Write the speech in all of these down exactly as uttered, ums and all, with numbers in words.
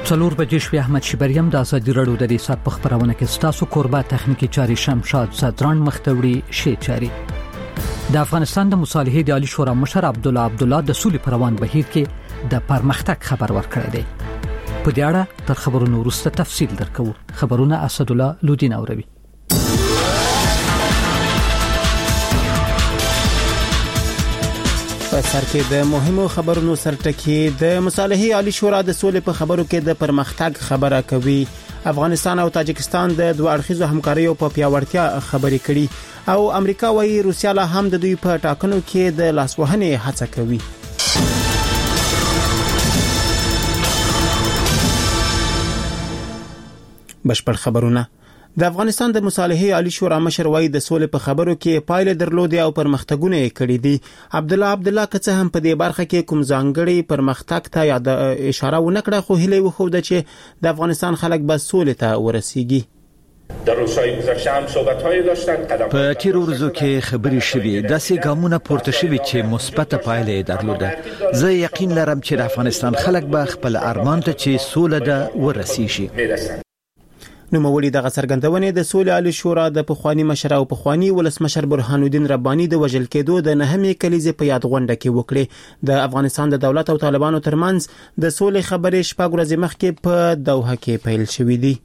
څلور بجې شوې. احمد شبریم د ازادي راډیو د ریاست په خبرونه کې ستاسو قربا تخنیکی چاري شمشاد صدران مختوړي شي چاري. د افغانستان د مصالحې د عالی شورا مشر عبد الله عبد الله د سولې پروان بهیر کې د پرمختګ خبر ورکړی دی. په دې اړه تر خبرونو وروسته تفصیل درکو. خبرونه اسد الله لودین اوروي. په سر کې د مهمو خبرونو سرټکی د مصالحې عالی شورا د سولې په خبرو کې د پرمختګ خبره کوي. افغانستان او تاجکستان د دوه اړخیزو همکاریو په پیاوړتیا خبرې کړي او امریکا وايي روسیا لا هم د دوی په ټاکنو کې د لاسوهنې هڅه کوي. بشپړ خبرونه. د افغانستان د مصالحې عالی شورا مشر وايي د سولې په خبرو کې پایله درلودې او پرمختګونه کړي دي. عبد الله عبد الله کڅه هم په دې برخه کې کوم ځانګړي پرمختګ ته یاد اشاره ونکړه، خو هیله وخوده چې د افغانستان خلک به سولې ته ورسیږي. در روزهای گذشته هم صحبت‌های داشتن. په تیرو ورځو کې خبرې شوې، داسې ګامونه پورته شوي چې مثبت پایله درلوده. زه یقین لرم چې د افغانستان خلک به خپل ارمان ته چې سوله ده ورسیږي. نو مولي دغه څرګندونې د سولې عالی شورا د پخوانی مشر او پخوانی ولسمشر برهان الدین رباني د وژل کېدو د نهمې کلیزې په یاد غونډه کې وکړه. د افغانستان د دولت او طالبانو ترمنځ د سولې خبرې شپږ ورځې مخکې په دوحه کې پیل شوې دي.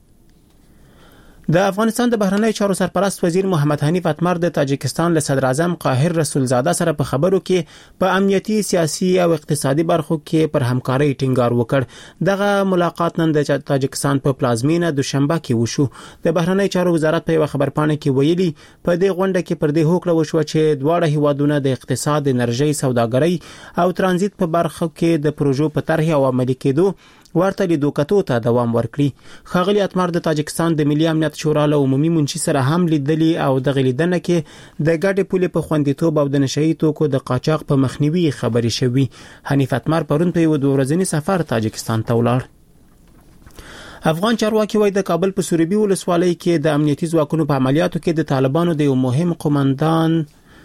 د افغانستان د بهرنی چارو سرپرست وزیر محمد حنیف اتمر د تاجکستان له صدر اعظم قاهر رسول زاده سره په خبرو کې په امنیتي، سیاسي او اقتصادي برخو کې پر همکارۍ ټینګار وکړ. دغه ملاقات نن د تاجکستان په پلازمینه دوشنبه کې وشو. د بهرنی چارو وزارت په یو خبرپاڼه کې ویلي په دې غونډه کې پر دې هوکړه وشو چې دواړه هیوادونه د اقتصاد، انرژي، سوداګرۍ او ترانزیت په برخو کې د پروژو په طرح او عملي کېدو ورته لیدو کتو ته دوام ورکړي. خاغلی اتمر د تاجکستان د ملي امنیت شورا له عمومي منشي سره هم لیدلي او د غلیدنه کې د ګډې پولې په خوندیتوب او د نشئی توکو د قاچاق په مخنیوي خبرې شوي. حنیف اتمر پرون په یو دوه ورځنی سفر تاجکستان ته ولاړ. افغان چارواکي وايي د کابل په سوربي ولسوالۍ کې د امنیتي ځواکونو په عملیاتو کې د طالبانو د یو مهم قومندان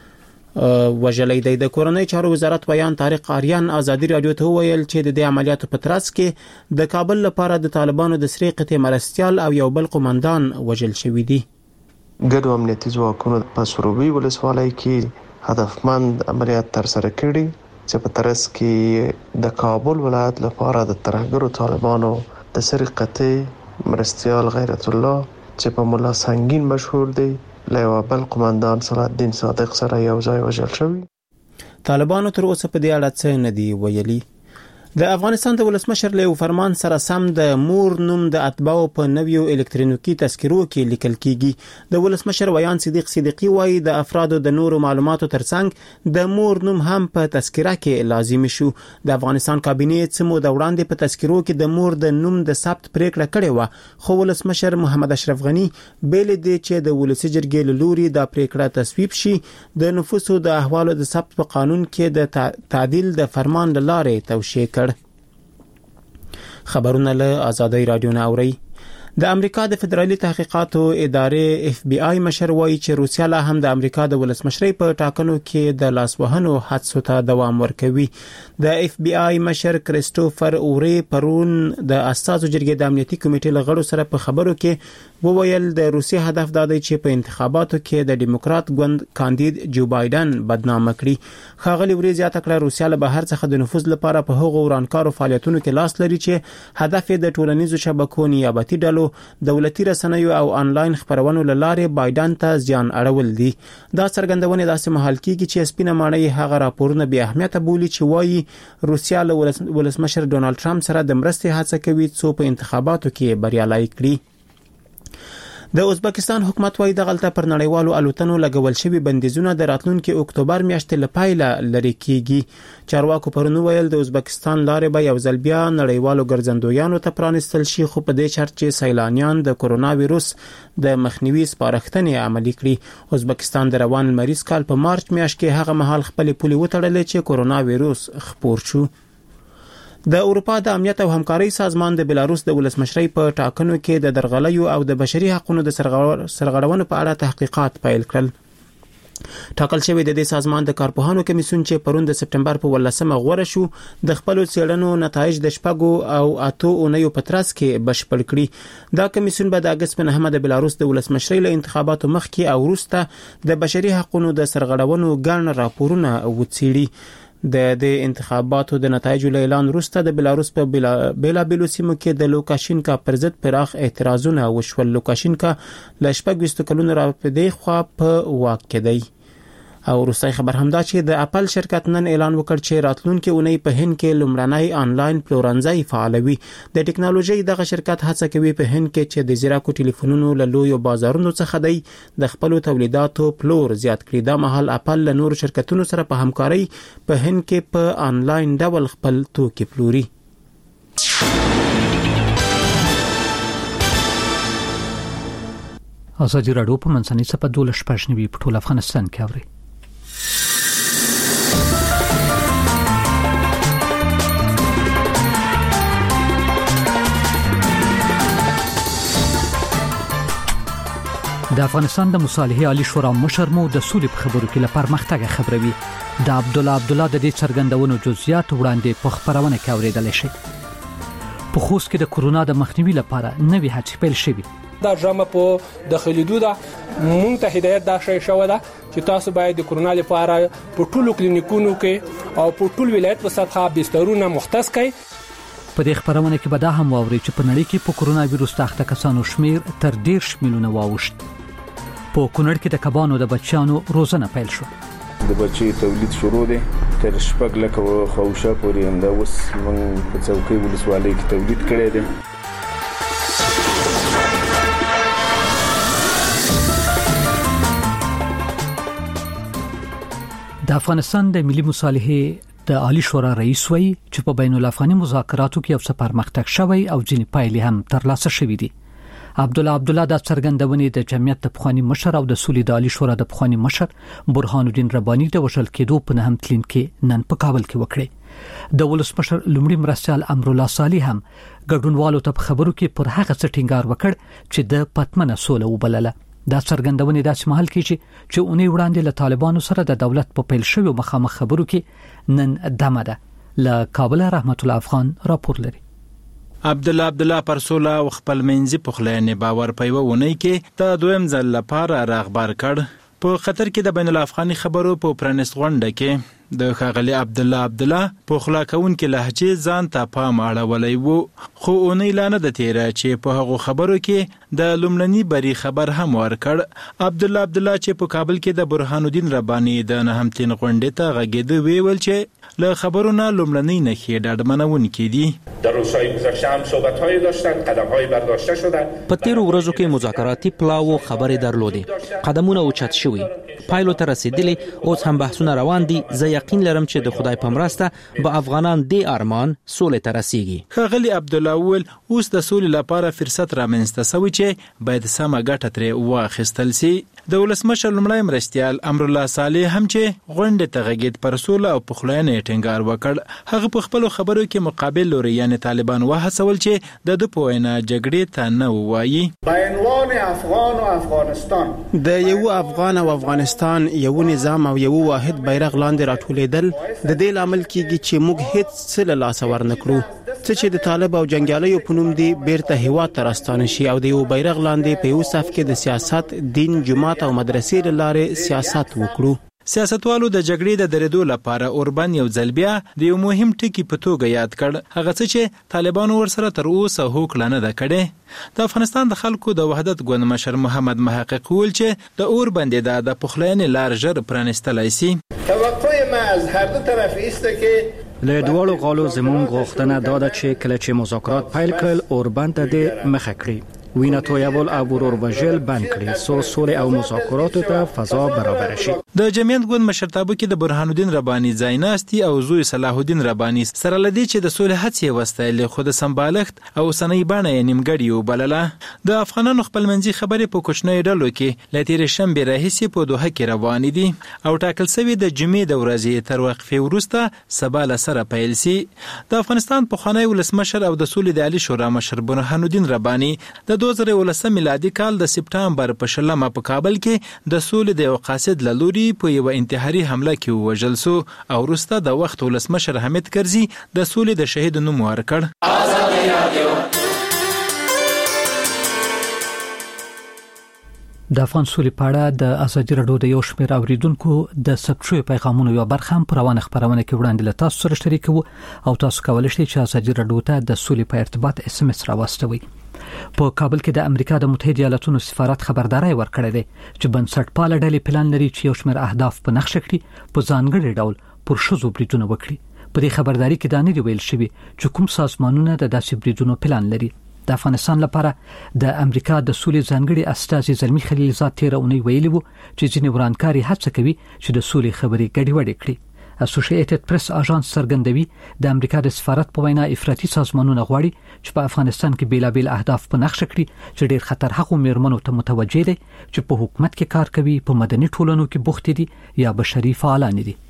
وژلې دی. د کورنۍ چارو وزارت بیان طارق آریان ازادي رادیو ته ویل چې د دې عملیاتو په ترڅ کې د کابل لپاره د طالبانو د سری قطې مرستيال او یو بل قومندان وژل شوی دی. ګډو امنیتي ځواکونو په سروبي ولسوالۍ کې هدفمند عملیات ترسره کړي چې په ترڅ کې د کابل ولایت لپاره د ترهګرو طالبانو د سری قطې مرستيال غیرت الله چې په مولا سنگین مشهور دی له بل قومندان صلاح الدین صادق سره یو ځای وژل شوی. طالبانو تر اوسه په دې اړه څه نه دی ویلي. د افغانستان د ولسمشر له فرمان سره سم د مور نوم د اتباعو په نویو الکترونیکي تذکرو کې لیکل کیږي. د ولسمشر ویان صدیق صدیقی وایي د افرادو د نورو معلوماتو ترڅنګ د مور نوم هم په تذکره کې لازمي شو. د افغانستان کابینه سمو د وړاندې په تذکرو کې د مور د نوم د ثبت پریکړه کړې و، خو ولسمشر محمد اشرف غنی بیل دی چې د ولسی جرګې له لوري د پریکړه تصویب شي. د نفوسو د احوالو د ثبت په قانون کې د تعدیل د فرمان لاره توشیح کړ. خبرونه له آزادۍ رادیو نه اوري. د امریکا د فدرالي تحقیقاتو ادارې اف بی آی مشر وایي چې روسیا لا هم د امریکا د ولسمشرۍ په ټاکنو کې د لاسوهنو حادثو ته دوام ورکوي. د اف بی آی مشر کریسټوفر اوري پرون د اساسو جرګې د امنیتي کمیټې له غړو سره په خبرو کې وویل د روسي هدف دا دی چې په انتخاباتو کې د ډیموکرات ګوند کاندید جو بایدن بدنام کړي. خاغلی اوري زیاته کړه روسیا له بهر څخه د نفوذ لپاره په هغو ورانکارو فعالیتونو کې لاس لري چې هدف یې د ټولنیزو شبکو نیابتي ډلو، دولتي رسنیو او انلاین خبرونو لاره بایدن ته ځان اړول دي. دا څرګندونه داسې محل کېږي چې سپینه ماڼۍ هغه راپورونه بیا اهمیت بولي چې وایي روسیا له ولسمشر ډونالد ټرمپ سره د مرستې هڅه کوي څو په انتخاباتو کې بریالي کړي. د ازبکستان حکومت وايي د غلطه پر نړیوالو الوتنو لګول شوی بندیزونه د راتلونکي اکتوبر میاشتې لپاره لري کیږي. چارواکو پرونی ویل د ازبکستان لارې به یو ځل بیا نړیوالو ګرځندویانو ته پرانستل شي، خو په دې شرط چې سیلانیان د کورونا وایروس د مخنیوي سپارښتنې عملي کړي. ازبکستان د روان مریض کال په مارچ میاشت کې هغه مهال خپل پولي وتړلې چې کورونا وایروس خپور شو. د اروپا د امنیت او همکارۍ سازمان د بلاروس د ولسمشرۍ په ټاکنو کې د درغلیو او د بشري حقوقو د سرغړونو په اړه تحقیقات پیل کړل. ټاکل شوی د دې سازمان د کارپوهانو کمیسیون چې پرون د سپټمبر په ولسمه غوړه شو د خپل څېړنو نتایج د شپږو او اتو اونیو په ترڅ کې بشپړ کړي. دا کمیسیون به د اگست په نهمه د بلاروس د ولسمشرۍ له انتخاباتو مخکې او وروسته د بشري حقوقو د سرغړونو ګڼ راپورونه وڅېړي. د د انتخاباتو د نتایجو له اعلان وروسته د بلاروس په بیلا بیلو سیمو کې د لوکاشینکا پر ضد پراخ اعتراضونه وشول. لوکاشینکا له شپږ ویشت کلونو راپدې خوا په واک کې دی. او روسي خبر همدا چې د اپل شرکت نن اعلان وکړ چې راتلونکي اونۍ په هند کې لومړنی آنلاین پلورنځي فعالوي. د ټکنالوژي دغه شرکت هڅه کوي په هند کې چې د زیراکو ټلیفونونو له لویو بازارونو څخه دی د خپل تولیداتو پلور زیات کړي. دا مهال اپل له نور شرکتونو سره په همکاري په هند کې په آنلاین ډول خپل توکي پلوري. ازادي راډیو په منځنۍ صفحه دولس پښنوي په ټول افغانستان کې اوري. د افغانستان د مصالحې عالی شورا مشر مو د سولې په خبرو کې لپاره مختګه خبروي. د عبد الله عبد الله د دې څرګندونو جزئیات وړاندې په خبرونه کې اوریدل شي. په خوست کې د کورونا د مخنیوي لپاره نوې هڅې پیل شوې. دا ډرامه په داخليدو ده مونږ ته هدایت دا شی شوی ده چې تاسو باید د کورونا لپاره په ټولو کلینیکونو کې او په ټول ولایت په سطحه بسترونه مختص کړي. په دې خبرونه کې به دا هم واوري چې په نړۍ کې په کورونا وایروس اخته کسانو شمیر تر ډیر میلیونه واوښت. په کونړ کې د کبانو د بچیانو روزنه پیل شو. د بچي تولید شروع دی تر شپږ لکه خوشه پورې هم دا اوس موږ په څوکۍ ولسوالۍ کې تولید کړی دی. د افغانستان د ملي مصالحې د عالی شورا رئیس وی چې په بین الافغاني مذاکراتو کې یو څه پرمختګ شوی او ځینې پایلې هم ترلاسه شوې دي. عبد الله عبد الله د څرګندونې د جمعیت د پخوانی مشر او د سولې د عالی شورا د پخوانی مشر برهان الدین ربانی د وشل کېدو په نهم تلین کې نن په کابل کې وکړي. د ولسمشر لومړي مرستیال امر الله صالح هم ګډونوالو ته خبرو کې پر هغه څه ټینګار وکړ چې د پټمنه سوله وبلله. دا څرګندونې داسې مهال کې چې اونۍ وړاندې له طالبانو سره د دولت په پیل شوی مخامخ خبرو کې نن دمه ده. له کابل رحمت الله افغان راپور لري. عبد الله عبد الله پر سوله او خپل منځي پخلینې باور پیوونی کې د دویم ځل لپاره راغبر کړ. په خطر کې د بین الافغاني خبرو په پرانست غونډه کې د خاغلی عبد الله عبد الله په خلاکون کې لهجه ځان ته پام اړولای وو. خو اونۍ لانه د تیره چې په هغه خبرو کې د لومړني بری خبر هم ورکړ. عبد الله عبد الله چې په کابل کې د برهان الدین ربانی د نهمتین غونډې ته غږېده ویل چې له خبرونه لومړنی نخې ډاډمنون کې دي. در روزهای گذشته هم صحبت‌های داشتن، قدم‌های برداشته شدن. په تیرو ورځو کې مذاکراتي پلاو خبرې درلودې، قدمونه اوچت شوي، پایلو ته رسیدلي، اوس هم بحثونه روان دي. زه یقین لرم چې د خدای په مرسته به افغانان دې ارمان سولې ته رسیږي. خاغلی عبد الله وویل اوس د سولې لپاره فرصت رامنځته شوی چې باید سمه ګټه ترې واخیستل شي. د ولسمشر لومړی مرستیال امر الله صالح هم چې غونډې ته غږېد پر سوله او پخلاینې ټینګار وکړ. هغه په خپل خبرو کې مقابل لوري یعنی طالبان وهڅول چې د د پوینه جګړې ته نه وایي. بینوان افغان او افغانستان د یو افغان او افغانستان یو نظام او یو واحد بیرغ لاندې راټولیدل د دې لامل کیږي چې موږ هیڅ څه له لاسه ورنکړو. څه چې د طالب او جنگیالیو په نوم دی بیرته هیواد ته راستانه شي او د یو بیرغ لاندې په یو صف کې د سیاست، دین، جماعت او مدرسې لاره سیاست وکړو. سیاستوالو د جګړې د درېدو لپاره اوربن یو ځل بیا د یو مهم ټکی په توګه یاد کړ، هغه څه چې طالبانو ورسره تر اوسه هوکړه نه ده کړې. د افغانستان د خلکو د وحدت ګوند مشر محمد محقق ویل چې د اوربن د د پخلاینې لار ژر پرانستلای شي. توقع ما از هر دو طرف است که له دوړو غالو زمون غوښتنه دا ده چې کله چې مذاکرات پیل کړل اوربن ته د مخه کړی، وینه تویول او ورور وژل بند کړي، سو سولې او مذاکراتو ته فضا برابر شي. د جمعیت ګوند مشرتابه کې د برهان الدین ربانی ځایناستي او زوی صلاح الدین ربانی سره لدی چې د سولې هڅې وستایل، خو د سمبالښت او سنۍ بڼه یې نیمګړې وبلله. د افغانانو خپلمنځي خبرې په کوچنیو ډلو کې له تېرې شنبې راهیسې په دوحه کې روانې دي او ټاکل شوي د جمعې د ورځې تر وقفې وروسته سبا له سره پیل شي. د افغانستان پخوانی ولسمشر او د سولې د عالی شورا مشر برهان الدین ربانی د دوه زره ولسم میلادي کال د سپټمبر په شلمه په کابل کې د سولې د یو قاصد له لوري په یو انتحاري حمله کې ووژل شو او وروسته د وخت ولسمشر حامد کرزي د سولې د شهید نوم ورکړ. د افغان سولې په اړه د ازادي راډیو د یو شمېر اوریدونکو د ثبت شوی پیغامونو یو برخه هم پر روانه خبرونه کې وړاندې له تاسو سره شریکو او تاسو کولای شئ چې ازادي راډیو ته د سولې په ارتباط اس ام اس راوستوي. په کابل کې د امریکا د متحده ایالاتونو سفارت خبرداري ورکړې ده چې بنسټپاله ډلې پلان لري چې یو شمېر اهداف په نقشه کړي په ځانګړي ډول پر شذو بریدونه وکړي. په دې خبرداري کې دا نه دی ویل شوی چې کوم سازمانونه د داسې بریدونو پلان لري. د افغانستان لپاره د امریکا د سولې ځانګړي استازي زلمی خلیلزاد تیر اونۍ ویلي وو چې ځینې ورانکاري هڅه کوي چې د سولې خبرې ګډوډې کړي. اسوسییټډ پریس اژانس څرګندوي د امریکا د سفارت په وینا افراطي سازمانونه غواړي چې په افغانستان کې بیلابیل اهداف په نقشه کړي چې ډېر خطر هغو میرمنو ته متوجه دي چې په حکومت کې کار کوي، په مدني ټولنو کې بوخت دي یا بشري فعالان دي.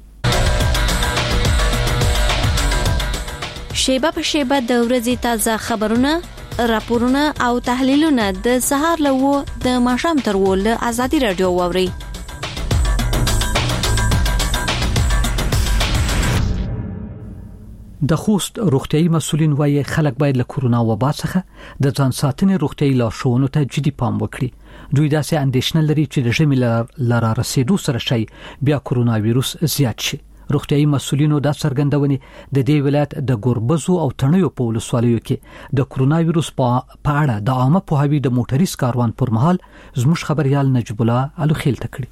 شیبه په شیبه د ورځې تازه خبرونه، راپورونه او تحلیلونه د سهار لوو د ماښام تر ول ازادي رادیو ووري. د خوست روغتيایي مسولین وايي خلک باید له کورونا وبا څخه د ځان ساتنې روغتيایي لارښوونو ته جدي پام وکړي. دوی داسې اندېښنه لري چې د ژمي لاره رسیدو سره شي بیا کورونا وایروس زیات شي. روغتيایي مسولینو دا څرګندونې د دې ولایت د ګوربزو او تڼیو په ولسوالیو کې د کورونا وایروس په اړه د عامه پوهاوي د موټریس کاروان پر مهال زموږ خبريال نجیب الله الوخیل تکړي.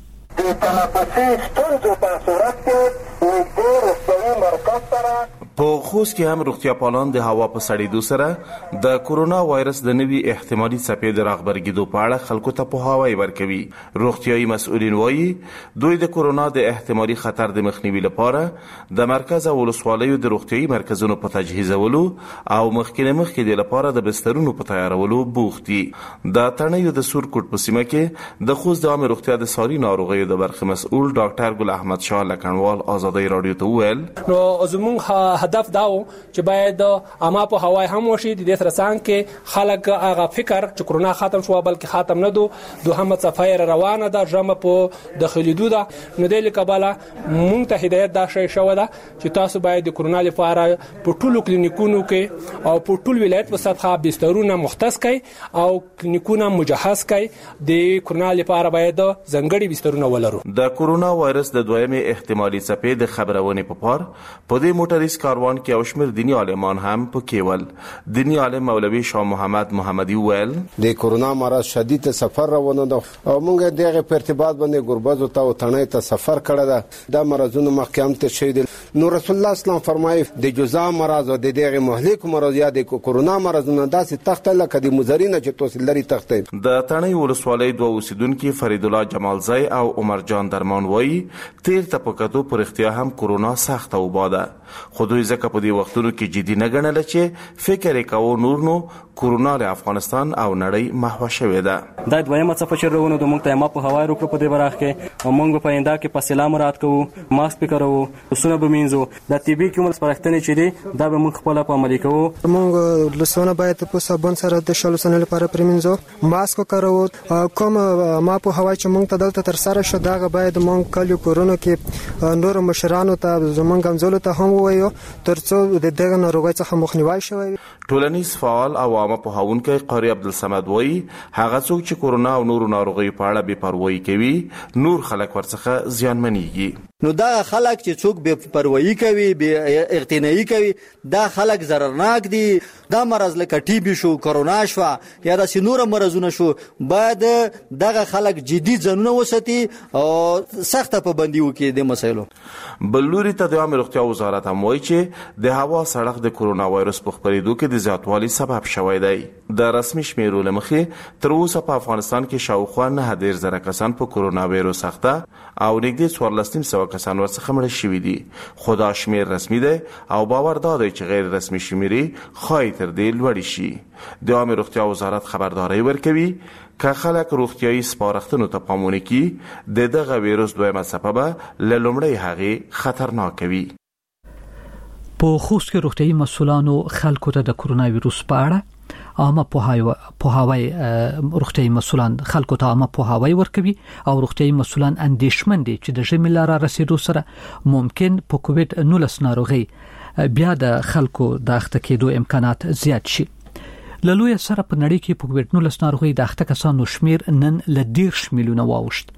د تنفسي ستونزو په صورت کې د روغتيایي مرکز سره په خوست کې هم روغتیا پالان د هوا په سړېدو سره د کورونا وایرس د نوي احتمالي څپې د راغبرګېدو په اړه خلکو ته پوهاوی ورکوي. روغتیایي مسؤلین وایي دوی د کورونا د احتمالي خطر د مخنیوي لپاره د مرکز او ولسوالیو د روغتیایي مرکزونو په تجهیزولو او مخکې مخکې د لپاره د بسترونو په تیارولو بوخت دي. د تڼیو د سورکوټ په سیمه کې د خوست د عامه روغتیا د ساري ناروغیو د برخې مسؤل ډاکټر ګل احمد شاه لکنوال ازادي رادیو ته وویل نو زموږ هدف دا و چې باید اما په هوای هم وشي د دې سره څنګه کې خلک هغه فکر چې کرونا ختم شو بلکې ختم نه دو دوهمه صفایره روانه ده جمع په داخلي دوده نو د لکباله مونږ ته هدایت دا شي شو ده چې تاسو باید د کرونا لپاره په ټولو کلینیکونو کې او په ټول ولایت په سطح بسترونه مختص کړي او کلینیکونه مجهز کړي د کرونا لپاره باید ځنګړي بسترونه ولرو. د کرونا وایرس د دویمه احتمالي څپې د خبرونه په پار په دې موټریس کاروان کې او شمیر دینی عالمان هم پکې ول. دینی عالم مولوی شاه محمد محمدي ویل د کورونا مرض شدید سفر روانه ده او موږ دغه په ارتباط باندې ګوربز ته او تڼۍ ته سفر کړی ده. دا مرزونه مخکې ته شوی دي. نو رسول الله اسلام فرمایي د جزا مرض او د دغه مهلک مرض یا د کورونا مرزونه داسې تخت لکه د مزرینه چې توسل لري تخت. د تڼۍ ولسوالۍ دوه اوسیدونکو فرید الله جمالزی او عمر جان درمان وایي تیر ته پکاتو پر اختیار هم کورونا سخت او باده خو دوی ځکه په دې وختونو کې جدي نه ګڼل چې فکر وکاو نور نو کورونا له افغانستان او نړۍ محو شوې ده. دا دویمه څپه چې روانه د موږ ته ما په هوای روکو په دې براخ کې او موږ په انده کې په سلام رات کوو ماسک پکړو سونه به مینځو د طبي کوم سپارښتنې چې دي دا به موږ خپل په عملي کوو. موږ لسونه باید په صابون سره د شلو سنې لپاره پرمینځو ماسک وکړو کوم ما په هوای چې موږ ته دلته تر سره شو دا باید موږ کلیو کورونو کې نور مشرانو ته زمونږ غمزولو ته هم وایو ترڅو د دغه ناروغۍ څخه مخنیوي شوي. ټولنیز فعال او عامه پوهاونکی قاری عبدالصمد وایي هغه څوک چې کورونا او نورو ناروغیو په اړه بې پروايي کوي نور خلک ورڅخه زیانمنېږي. نو دا خلک چې څوک بې پروايي کوي بې اغتنايي کوي دا خلک ضررناک دي. دا مرض لکه ټي بي شو کورونا شو یا د سينور مرزونه شو باید دغه خلک جدي ځنونه وساتي او سخت پابندي وکړي د مسایلو. بلوري ته د عامه روغتیا وزارت هم وایي چې د هوا سړک د کورونا وایرس په خپرېدو کې د زیاتوالي سبب شوی دی. د رسمي شمیرو لمخې تر اوسه په افغانستان کې شاوخوا نه ډیر زره کسان په کورونا وایرس اخته او نږدې څوارلس نیم سوه کسان ورڅخه مړه شوي دي. خو دا شمیر رسمي دی او باور دا دی چې غیر رسمي شمیرې ښایي تر دې لوړې شي. د عامه روغتیا وزارت خبرداری ورکوي که خلک روغتیایي سپارښتنو ته پام ونه کړي د دغه ویروس دویمه څپه به له لومړۍ هغې خطرناکه وي. په خوست کې روغتيایي مسؤلانو خلکو ته د کورونا وایروس په اړه عامه پوهاوی روغتیايي مسولان خلکو ته عامه پوهاوی ورکوي او روغتیايي مسولان اندېښمن دي چې د ژمي لاره رسیدو سره ممکن په کووډ نولس ناروغي بیا د خلکو د اخته کېدو امکانات زیات شي. له لوی سره په نړۍ کې په کووډ نولس ناروغي د اخته کسانو شمیر نن له دیرش میلیونه واوښت.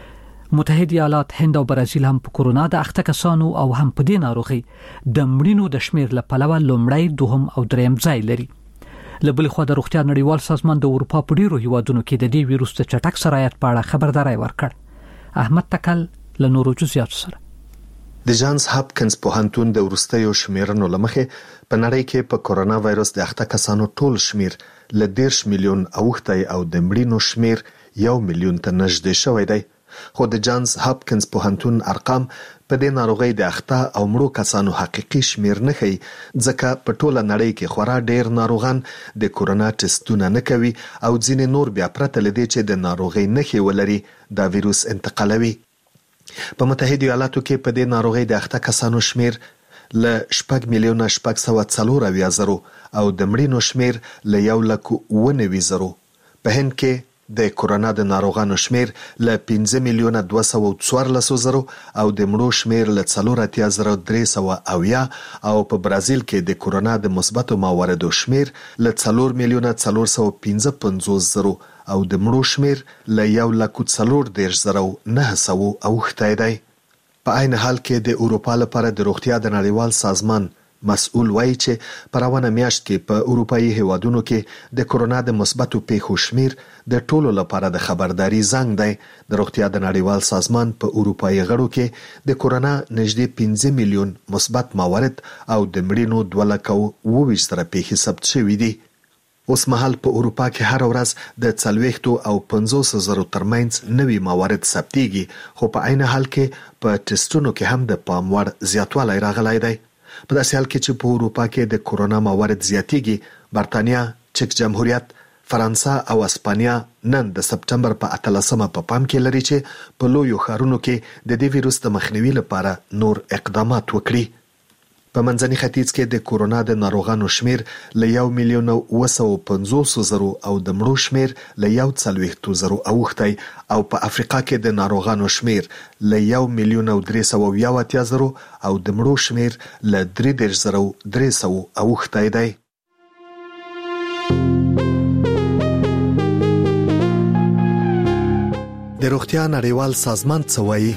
متحده ایالات، هند او برازیل هم په کورونا د اخته کسانو او هم په دې ناروغي د مړینو د شمیر له پلوه لومړی، دوهم او دریم ځای لري. له بل خوا د روغتیا نړیوال سازمان د اروپا په ډیرو هیوادونو کې د دې ویروس د چټک سرایت په اړه خبرداري ورکړ. احمد تکل له نورو جزئیاتو سره. د جانز هاپکینز پوهنتون د ورستیو شمیرنو لمخې په نړۍ کې په کورونا وایرس د اخته کسانو ټول شمیر له دیرش میلیون اوښتی او د مړینو شمیر یو میلیون ته نږدې شوی دی. خو د جانز هاپکینز پوهنتون ارقام په دې ناروغي د اخته او مړو کسانو حقيقي شمیر نه ښيي، ځکه په ټوله نړۍ کې خورا ډېر ناروغان د کورونا ټیسټونه نه کوي او ځینې نور بیا پرته لدې چې د ناروغي نښې ولري دا ویروس انتقالوي. په متحده ایالاتو کې په دې ناروغي د اخته کسانو شمیر له شپږ میلیونه شپږ سوه څلور اویا زرو او د مړینو شمیر له یو لک اوه نوي زرو. په هند کې د کورونا د ناروغانو شمیر له پنځه میلیونه دوه سوه څوارلس زرو او د مړو شمیر له څلور اتیا زره درې سوه اویا او په برازیل کې د کورونا د مثبتو مواردو شمیر له څلور میلیونه څلور سوه پنځه پنځوس زرو او د مړو شمیر له یو لک څلور دېرش زره نه سوه اوښتی دی. په عین حال کې د اروپا لپاره د روغتیا د نړیوال سازمان مسؤل وایي چې په روانه میاشت کې په اروپایي هیوادونو کې د کورونا د مثبتو پیښو شمیر د ټولو لپاره د خبرداري زنګ دی. د روغتیا د نړیوال سازمان په اروپایي غړو کې د کورونا نږدې پنځه میلیون مثبت موارد او د مړینو دوه لک اوه ویشت زره پیښې ثبت شوي دي. اوس مهال په اروپا کې هر ورځ د څلوېښتو او پنځوس زرو ترمنځ نوي موارد ثبتېږي، خو په عین حال کې په ټیسټونو کې هم د پام وړ زیاتوالی راغلی دی. په داسې حال کې چې په اروپا کې د کورونا موارد زیاتېږي، برتانیا، چک جمهوریت، فرانسه او اسپانیا نن د سپټمبر په اتلسمه په پام کې لري چې په لویو ښارونو کې د دې ویروس د مخنیوي لپاره نور اقدامات وکړي. په منځني ختیځ کې د کورونا د ناروغانو شمیر له یو میلیون اوه سوه پنځوس زرو او د مړو شمیر له یو څلوېښتو زرو اوښتی او په افریقا کې د ناروغانو شمیر له یو میلیون او درې سوه اویا اتیا زرو او د مړو شمیر له درې دېرش زرو درې سوه اوښتی دی. د روغتیا نړیوال سازمان څه وایي؟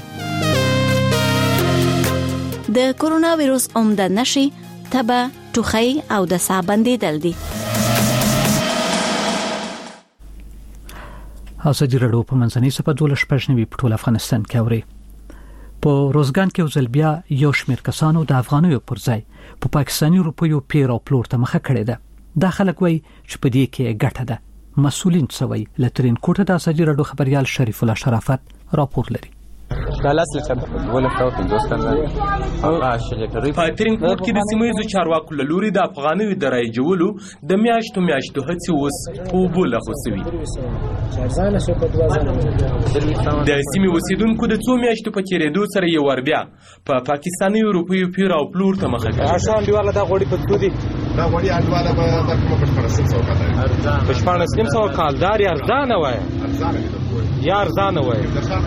د کورونا ویروس عمده نشي تبه، ټوخی او د ساه بندیدل دي. ازادي راډیو په منځنۍ سپه دولس شپږ په ټول افغانستان کې اوري. په روزګان کې وزل بیا یو شمېر کسانو د افغانیو پر ځای په پاکستاني روپیو پیر او پلور ته مخه کړې ده. دا خلک وایي چې په دې کې ګټه ده. مسؤلین څه وایي؟ له ترین کوټه د ازادي راډیو خبريال شریف الله شرافت راپور لري. کلاس لکه ولې تاسو پنځوس کاله هغه شلټري په ترین کوټ کې د سیمایي چارواکو له لوري د افغانیو د رایجولو د میاشتو میاشتو هڅې اوس په بوله خوسوي. د سیمې اوسیدونکو د څو میاشتو په تیریدو سره یو ور بیا په پاکستاني روپیو پیر او پلور ته مخه کوي. آسان دیواله دا غوړي په دودي دا غوړي انډواله به د کوم په شپږ سوه کال ارزان په شپږ سوه کال دار ارزان وای یا ارزان وای.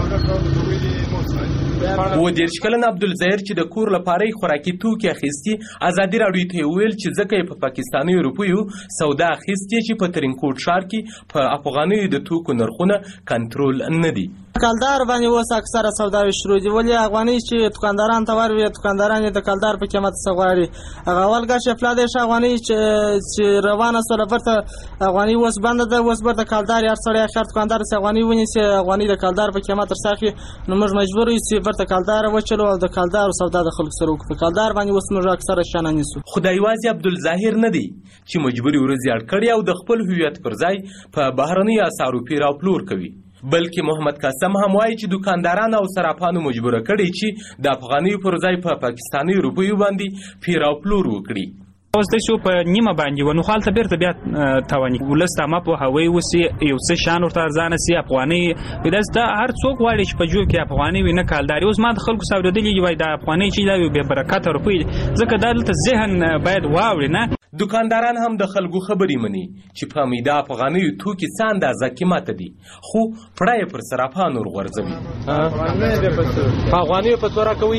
و دیرش کلن عبدالظاهر چې د کور لپاره خوراکي توکي اخیستي ازادي راډیو ته ویل چې ځکه په پاکستاني روپیو سودا اخیستي چې په ترینکوټ ښار کې په افغانیو د توکو نرخونه کنټرول نه دي. کلدار باندې اوس اکثره سوداوي شروع دي، ولې افغاني چې دکانداران ته وروي دکانداران د کلدار په قیمت څه غواړي. هغه ولګه شفلا د افغاني چې روانه سره ورته افغاني اوس بند ده، اوس ورته کلدار یار سره اخر دکاندار سره افغاني ونی سي افغاني د کلدار په قیمت ترساخي، نو موږ مجبور یو چې ورته کلدار وچلو او د کلدار سودا د خلکو سره وکړو. کلدار باندې اوس موږ اکثره شانه نیسو. خدای واځي عبدالظاهر نه دی چې مجبوري ورزيار کړی او د خپل هویت پر ځای په بهرني اسعارو پیر او پلور کوي، بلکې محمد قاسم هم وایي چې دکانداران او صرافانو مجبور کړي چې د افغاني پر ځای په پاکستاني روپیو باندې پیر او پلور وکړي. اوس د شو په نیمه باندې ونو خالته بیرته بیا توانی ولسته ما په هوی وسی یو څه شان ورته ارزانه سي افغاني وداس دا هر څوک واړي چې په جو کې افغاني وینه کالداري اوس ما د خلکو سودادلی وای دا افغاني چې دا به برکت ورپوي ځکه دلته ذهن باید واوري نه. دکانداران هم د خلکو خبرې مني چې په میده افغانیو توکي څه اندازه قیمته دي، خو پړه یې پر صرافانو نور غورځوي. په افغانیو په څو راکوي؟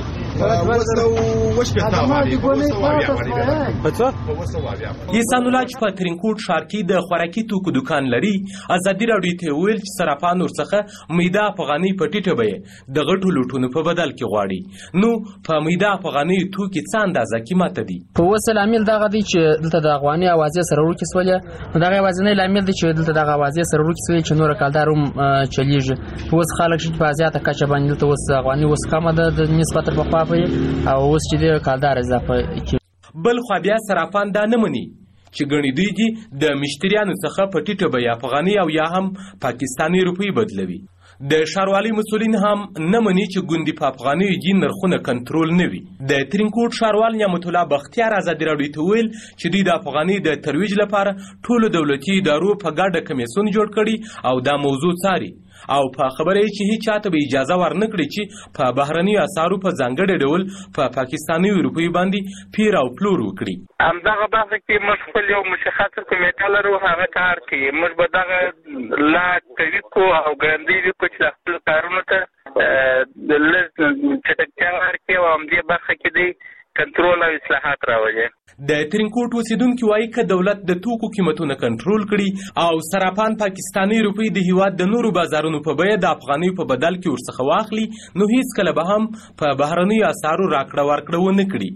احسان الله چې په ترینکوټ ښار کې د خوراکي توکو دکان لري ازادي راډیو ته ویل چې صرافان ورڅخه میده افغاني په ټیټه بیه د غټو لوټونو په بدل کې غواړي. نو په میده افغاني توکي څه اندازه قیمته دي؟ په اوس لامل دغه دی چې دلته د افغاني اوازې سره ورکې سولې، دغه اوازې لامل دی چې دلته دغه اوازې سره ورکې سولې چې نور کالدار هم چلیږي. په اوس خلک چې په زیاته کچه باندې دلته اوس افغاني اوس کمه ده د نسبت په خوا په او اوس چې د کالدار اضافه کی. بل خو بیا صرافان دا نه مني چې ګڼې دوی دي د مشتریانو څخه په ټیټه بیه افغاني او یا هم پاکستاني روپۍ بدلوي. د ښاروالۍ مسؤلین هم نه مني چې ګوندې په افغانیو دي نرخونه کنټرول نه وي. د ترینکوټ ښاروال نعمت الله بختیار ازادي راډیو ته ویل چې دوی د افغاني د ترویج لپاره ټولو دولتي ادارو په ګډه کمیسیون جوړ کړي او دا موضوع څاري، او په خبره یې چې هیڅ چاته به اجازه ورنکړي چې په بهرنیو اسعارو په ځانګړي ډول په پاکستاني روپیو باندې پیر او پلور وکړي. همدغه برخه کې موږ خپل یو مشخصه کمیټه لرو، هغه کار کوي. موږ به دغه لا قوي کو او ګړندی کو چې خپل کارونو ته د لږ چټکتیا ورکړي او همدې برخه کې دی کنټرول او اصلاحات راوړي. د ترینکوټ اوسیدونکي وایي که دولت د توکو قیمتونه کنټرول کړي او صرافان پاکستاني روپۍ د هیواد د نورو بازارونو په بیه د افغانیو په بدل کې ورڅخه واخلي، نو هیڅکله به هم په بهرنیو اسعارو راکړه ورکړه ونه کړي.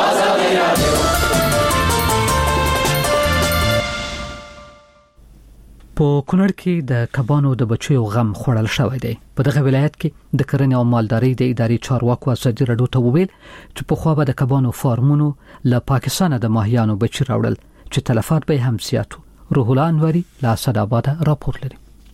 په کونړ کې د کبانو د بچیو غم خوړل شوی دی. په دغه ولایت کې د کرنې او مالدارۍ د ادارې چارواکو ازادي راډیو ته وویل چې په خو به د کبانو فارمونو له پاکستان د ماهیانو بچی راوړل چې تلفات به هم زیاتو. روح الله انوري له اسداباد راپور لري.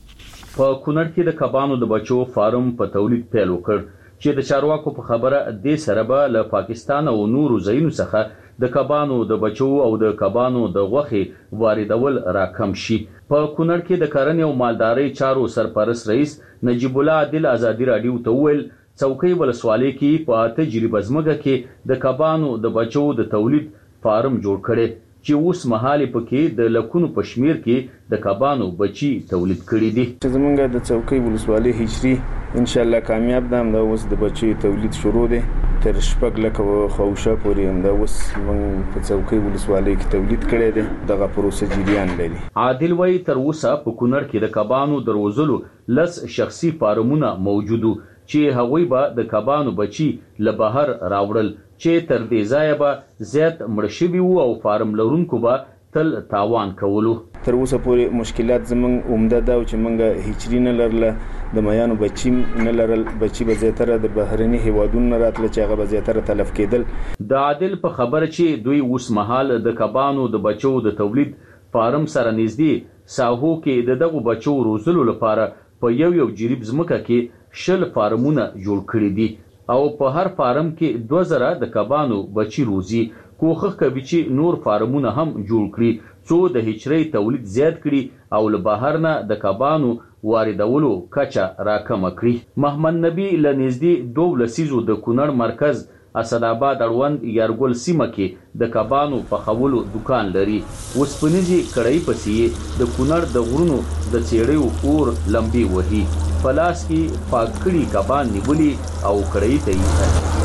په کونړ کې د کبانو د بچو فارم په تولید پیل وکړ چې د چارواکو په خبره د سره به له پاکستان او نورو ځایونو څخه د کبانو د بچو او د کبانو د غوښې واردول راکم شي. په کونړ کې د کرنې او مالدارۍ چارو سرپرست رئیس نجیب الله عادل ازادي راډیو ته وویل څوکۍ ولسوالۍ کې په تجربه ځمکه کې د کبانو د بچو د تولید فارم جوړ کړي چې اوس مهال پکې د لکونو په شمیر کې د کبانو بچي تولید کړي دي. زمونږ د څوکۍ ولسوالۍ هجري ان شاء الله کامیاب ده. دا اوس د بچي تولید شروع دي تر شپږ لکه خوشه پورې هم دا اوس موږ په څوکۍ ولسوالۍ کې تولید کړي دي. دغه پروسه جریان لري. عادل وای تر اوسه په کونړ کې د کبانو د روزلو لس شخصي فارمونه موجودو چې هغوی به د کبانو بچي له بهر راوړل چې تر دې ځایه به زیات مړ شوي وو او فارم لرونکو به تل تاوان کولو. تر اوسه پورې مشکلات زمونږ عمده ده چې موږ هیچري نه لرله، د میانو بچي نه لرل، بچي به زیاتره د بهرني هیوادونو نه راتله چې هغه به زیاتره تلف کېدل. د عادل په خبره چې دوی اوس مهال د کبانو د بچو د تولید فارم سره نږدې ساحو کې د دغو بچو روزلو لپاره په یو یو جریب ځمکه کې شل فارمونه جوړ کړي دي او په هر فارم کې دوه زره د کبانو بچي روزي. کوښښ کوي چې نور فارمونه هم جوړ کړي څو د هچرۍ تولید زیات کړي او له بهر نه د کبانو واردولو کچه راکمه کړي. محمد نبی له نږدې دوه لسیزو د کونړ مرکز اسداباد اړوند یارګل سیمه کې د کبانو پخولو دکان لري. اوسپنیزې کړۍ پسې د کونړ د غرونو د څېړیو اور لمبې وهي. په لاس کې پاک کړي کبان نیولي او کړۍ ته یې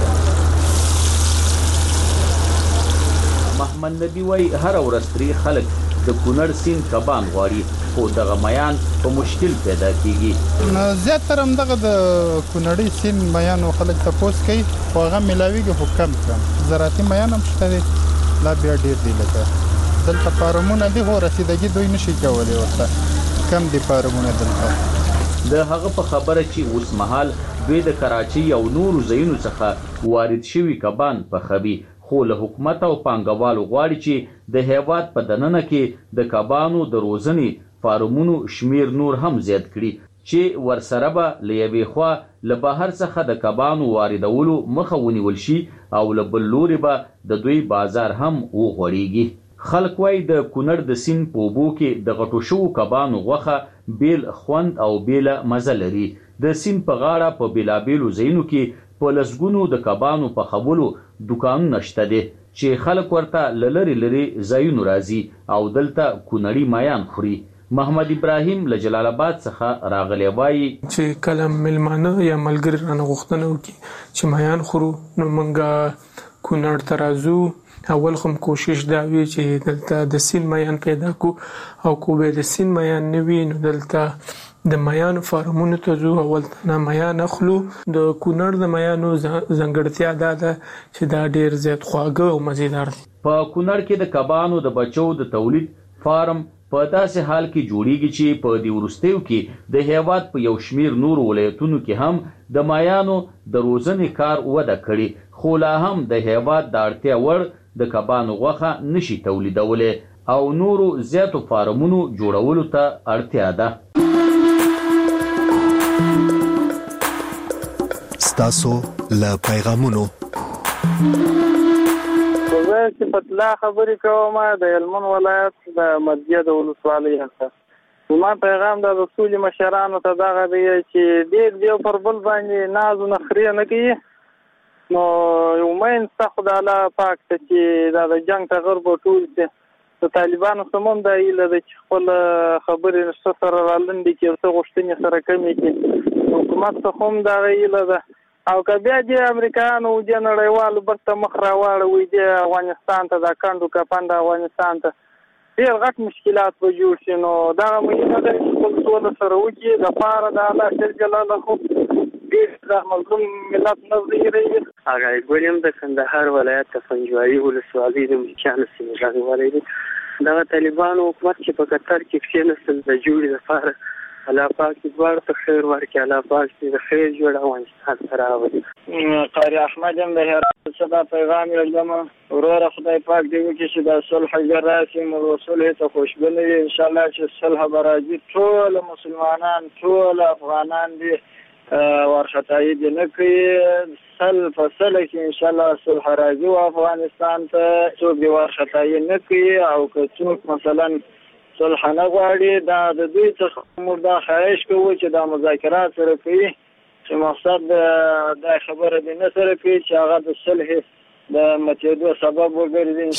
محمد نبی وای هر ورځ پرې خلک د کونړ سیند کبان غواړي خو دغه میان په مشکل پیدا کیږي. زیاتره هم دغه د کونړي سیند میانو خلک تپوس کوي خو هغه ملاویږي خو کم کم. زراعتي میان هم شته دی لا بیا ډېر دی. لکه دلته فارمونه دي خو رسیدګي دوی نشي کولی ورته کم دي فارمونه دلته. د هغه په خبره چې اوس مهال دوی د کراچۍ او نورو ځایونو څخه وارد شوي کبان پخوي خو له حکومت او پانګوالو غواړي چې د هیواد په دننه کې د کبانو د روزنې فارمونو شمیر نور هم زیات کړي چې ورسره به له یوې خوا له بهر څخه د کبانو واردولو مخه ونیول شي او له بل لورې به د دوی بازار هم وغوړېږي. خلک وایي د کونړ د سیند په اوبو کې د غټو شوو کبانو غوښه بیل خوند او بیله مزه لري. د سیند په غاړه په بیلابیلو ځایونو کې په لسګونو د کبانو پخولو دکانونه شته دي چې خلک ورته لری لری ځایونو راځي او دلته کونړي مایان خوري. محمد ابراهیم له جلال آباد څخه راغلی وایي چې کله ملمانه یا ملګری رانه غوښتنه وکړي چې مایان خورو نو موږ کونړ ته راځو. اول خو کوشش دا وی چې دلته د سین مایان پیدا کو او کو به د سین مایان نه وي نو دلته د مایانو فارمونو ته ځو اول نه مایان اخلو. د کونړ د مایانو ځانګړتیا دا ده چې دا ډیر زیات خواږه او مزیدار دي. په کونړ کې د کبانو د بچو د تولید فارم په داسې حال کې جوړیږي چې په دې وروستیو کې د هیواد په یو شمیر نور ولایتونو کې هم د مایانو د روزنې کار وده کړي خو لا هم د هیواد د اړتیا وړ د کبانو غوښه نشي تولیدولی او نورو زیاتو فارمونو جوړولو ته اړتیا ده. ستاسو له پیغامونو زه چې پتلا خبرې کوم د هلمند ولایت د مدیه د ولسوالۍ څخه. ما پیغام د رسول مشرانو ته دغه دی چې ډېر دیو پر بل باندې ناز او نخرې نه کوي. نو یو مین څخه د الله پاک ته چې دا د جنگ ته غرب ټول چې د طالبانو سمون د ایله د خپل خبرې نشته سره رالندې کې څه غوښتنې سره کمې کې حکومت ته هم دا ایله ده او که بیا د امریکایانو د نړیوالو برته مخ راواړوي د افغانستان ته د کندو کپند افغانستان ته ډېر غټ مشکلات به جوړ شي. نو دغه مهمه ده چې خپل سوله سره وکړي د پاره د الله جل جلاله خو ډېر د مظلوم ملت نه ظهیروي. هغه ګورم د کندهار ولایت د پنجواري ولسوالۍ د ملکیانو سیمې راغلی دی. دغه طالبانو حکومت چې په قطر کې کښېنستل د جوړې لپاره الله پاک دې دواړو ته خیر ورکړي. الله پاک دې د خیر جوړ افغانستان ته راولي. قاری احمد هم د هرات څخه پیغام یې وروره خدای پاک دې وکړي چې د صلح جر راشي او صلح ته خوشبینه وي. ان شاء الله چې صلح به راځي ټول مسلمانان ټول افغانان دې ورخطایي دې نه کوي. سل فصله کې ان شاء الله صلح راځي او افغانستان ته څوک دې ورخطایي نه کوي او که څوک مثلا صلح نه غواړي دا د دوی څخه موږ دا خواهش کوو چې دا مذاکرات سره کوي چې مقصد دا خبره دې نه سره کوي چې هغه د صلح د متېدو سبب وګرځي.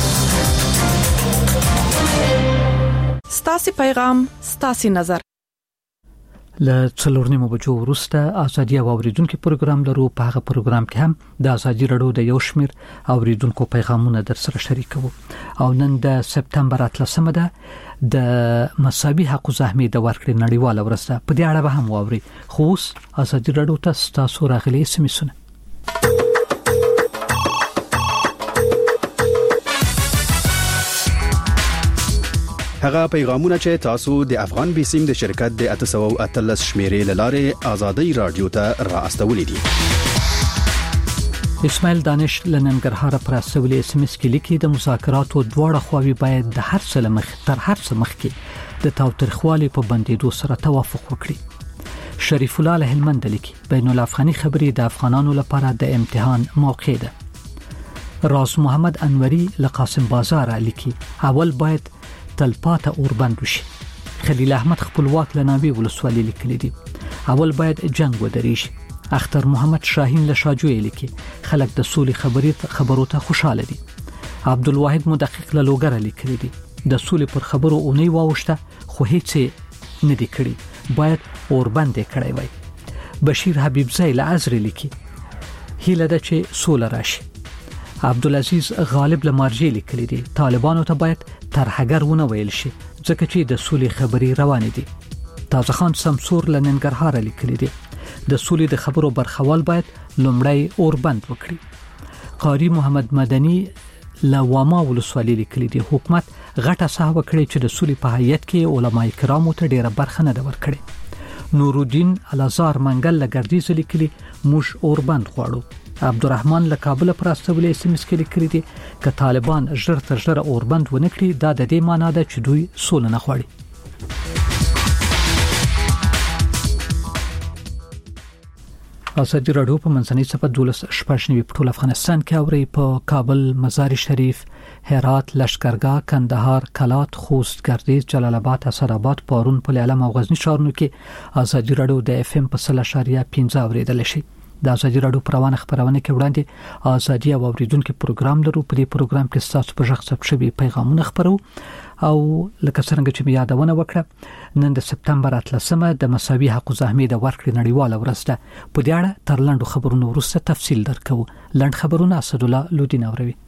ستاسو پیغام ستاسو نظر. له څلورنیمو بجو وروسته ازادي او اوریدونکو پروګرام لرو. په هغه پروګرام کې هم د ازادي رادیو د یو شمیر اوریدونکو پیغامونه در سره شریکوو او نن د سپتمبر اتلسمه ده د مساوي حقوقو زحمت د ورکړې نړیواله ورځ ده. په دې اړه به هم واوري. خو اوس ازادي رادیو ته تاسو راغلي سمسونه. هغه پیغامونه چې تاسو د افغان بیسیم د شرکت د اته سوه او اتلس شمیرې لاره ازادي رادیو ته را استولې دي. اسماعیل دانش لننګرهار پر اسولې اس ام اس کې لیکي د مذاکراتو دواړه خواوې باید د هر څه مخ تر هر څه مخکې د تاوتریخوالي په بندیدو سره توافق وکړي. شریف الله له هلمند لیکي بین الافغاني خبرې د افغانانو لپاره د امتحان موقع ده. راز محمد انوری له قاسم بازار لیکي اول باید تلپاته اوربند وشي. خلیل احمد خپلواک لناوی ولسوالۍ لیکلي دي اول باید جنگ ودرېږي. اختر محمد شاهین له شاجوی لیکي خلک د سولې خبرې خبرو ته خوشاله دي. عبدالواحد مدقق له لوګر لیکلي دي د سولې پر خبرو اونۍ واوښته خو هیڅ نه دی کړی باید اوربند کړی وای. بشیر حبیب زئی له ازر لیکي هیله ده چې سوله راشي. عبدالعزیز غالب له مارجې لیکلي دي طالبانو ته باید ترهګر ونه ویل شي ځکه چې د سولې خبرې روانې دي. تازه خان سمسور له ننګرهار لیکلي دي د سولې د خبرو برخوال باید لومړی اوربند وکړي. قاری محمد مدني له واما ولسوالۍ لیکلي دي حکومت غټه ساه وکړي چې د سولې په هیئت کې علما کرامو ته ډیره برخه نه ده ورکړي. نورالدین الازار منګل له ګردیز لیکلي موږ اوربند غواړو. عبدالرحمن له کابل پر استولې اس ام اس کې لیکلي دي ک طالبان ژر تر ژره اوربند ونکړي دا د دې معنی ده چې دوی سوله نه غواړي. ازادي رادیو په منځنۍ صفه دولس شپږ نوي په ټول افغانستان کې اوري په کابل، مزار شریف، هرات، لشکرګاه، کندهار، کلات، خوست، ګردیز، جلال آباد، اسداباد، پارون، پل علم او غزنی ښارونو کې ازادي رادیو د اف ام په سل اشاریه پنځه اوریدل شي. د ازادي راډیو پروانه خبرونه کې وړاندې ازادي او اوریدونکو پروګرام لرو. په دې پروګرام کې تاسو په ژغ ثبت شوی پیغامونه خبرو او لکه څنګه چې مې یادونه وکړه نن د سپتمبر اتلسمه د مساوي حقوق زحمي د ورکړې نړیواله ورځ ده. په دې اړه تر لاندو خبرونو وروسته تفصیل درکو. لاند خبرونه اسد الله لودین اوروي.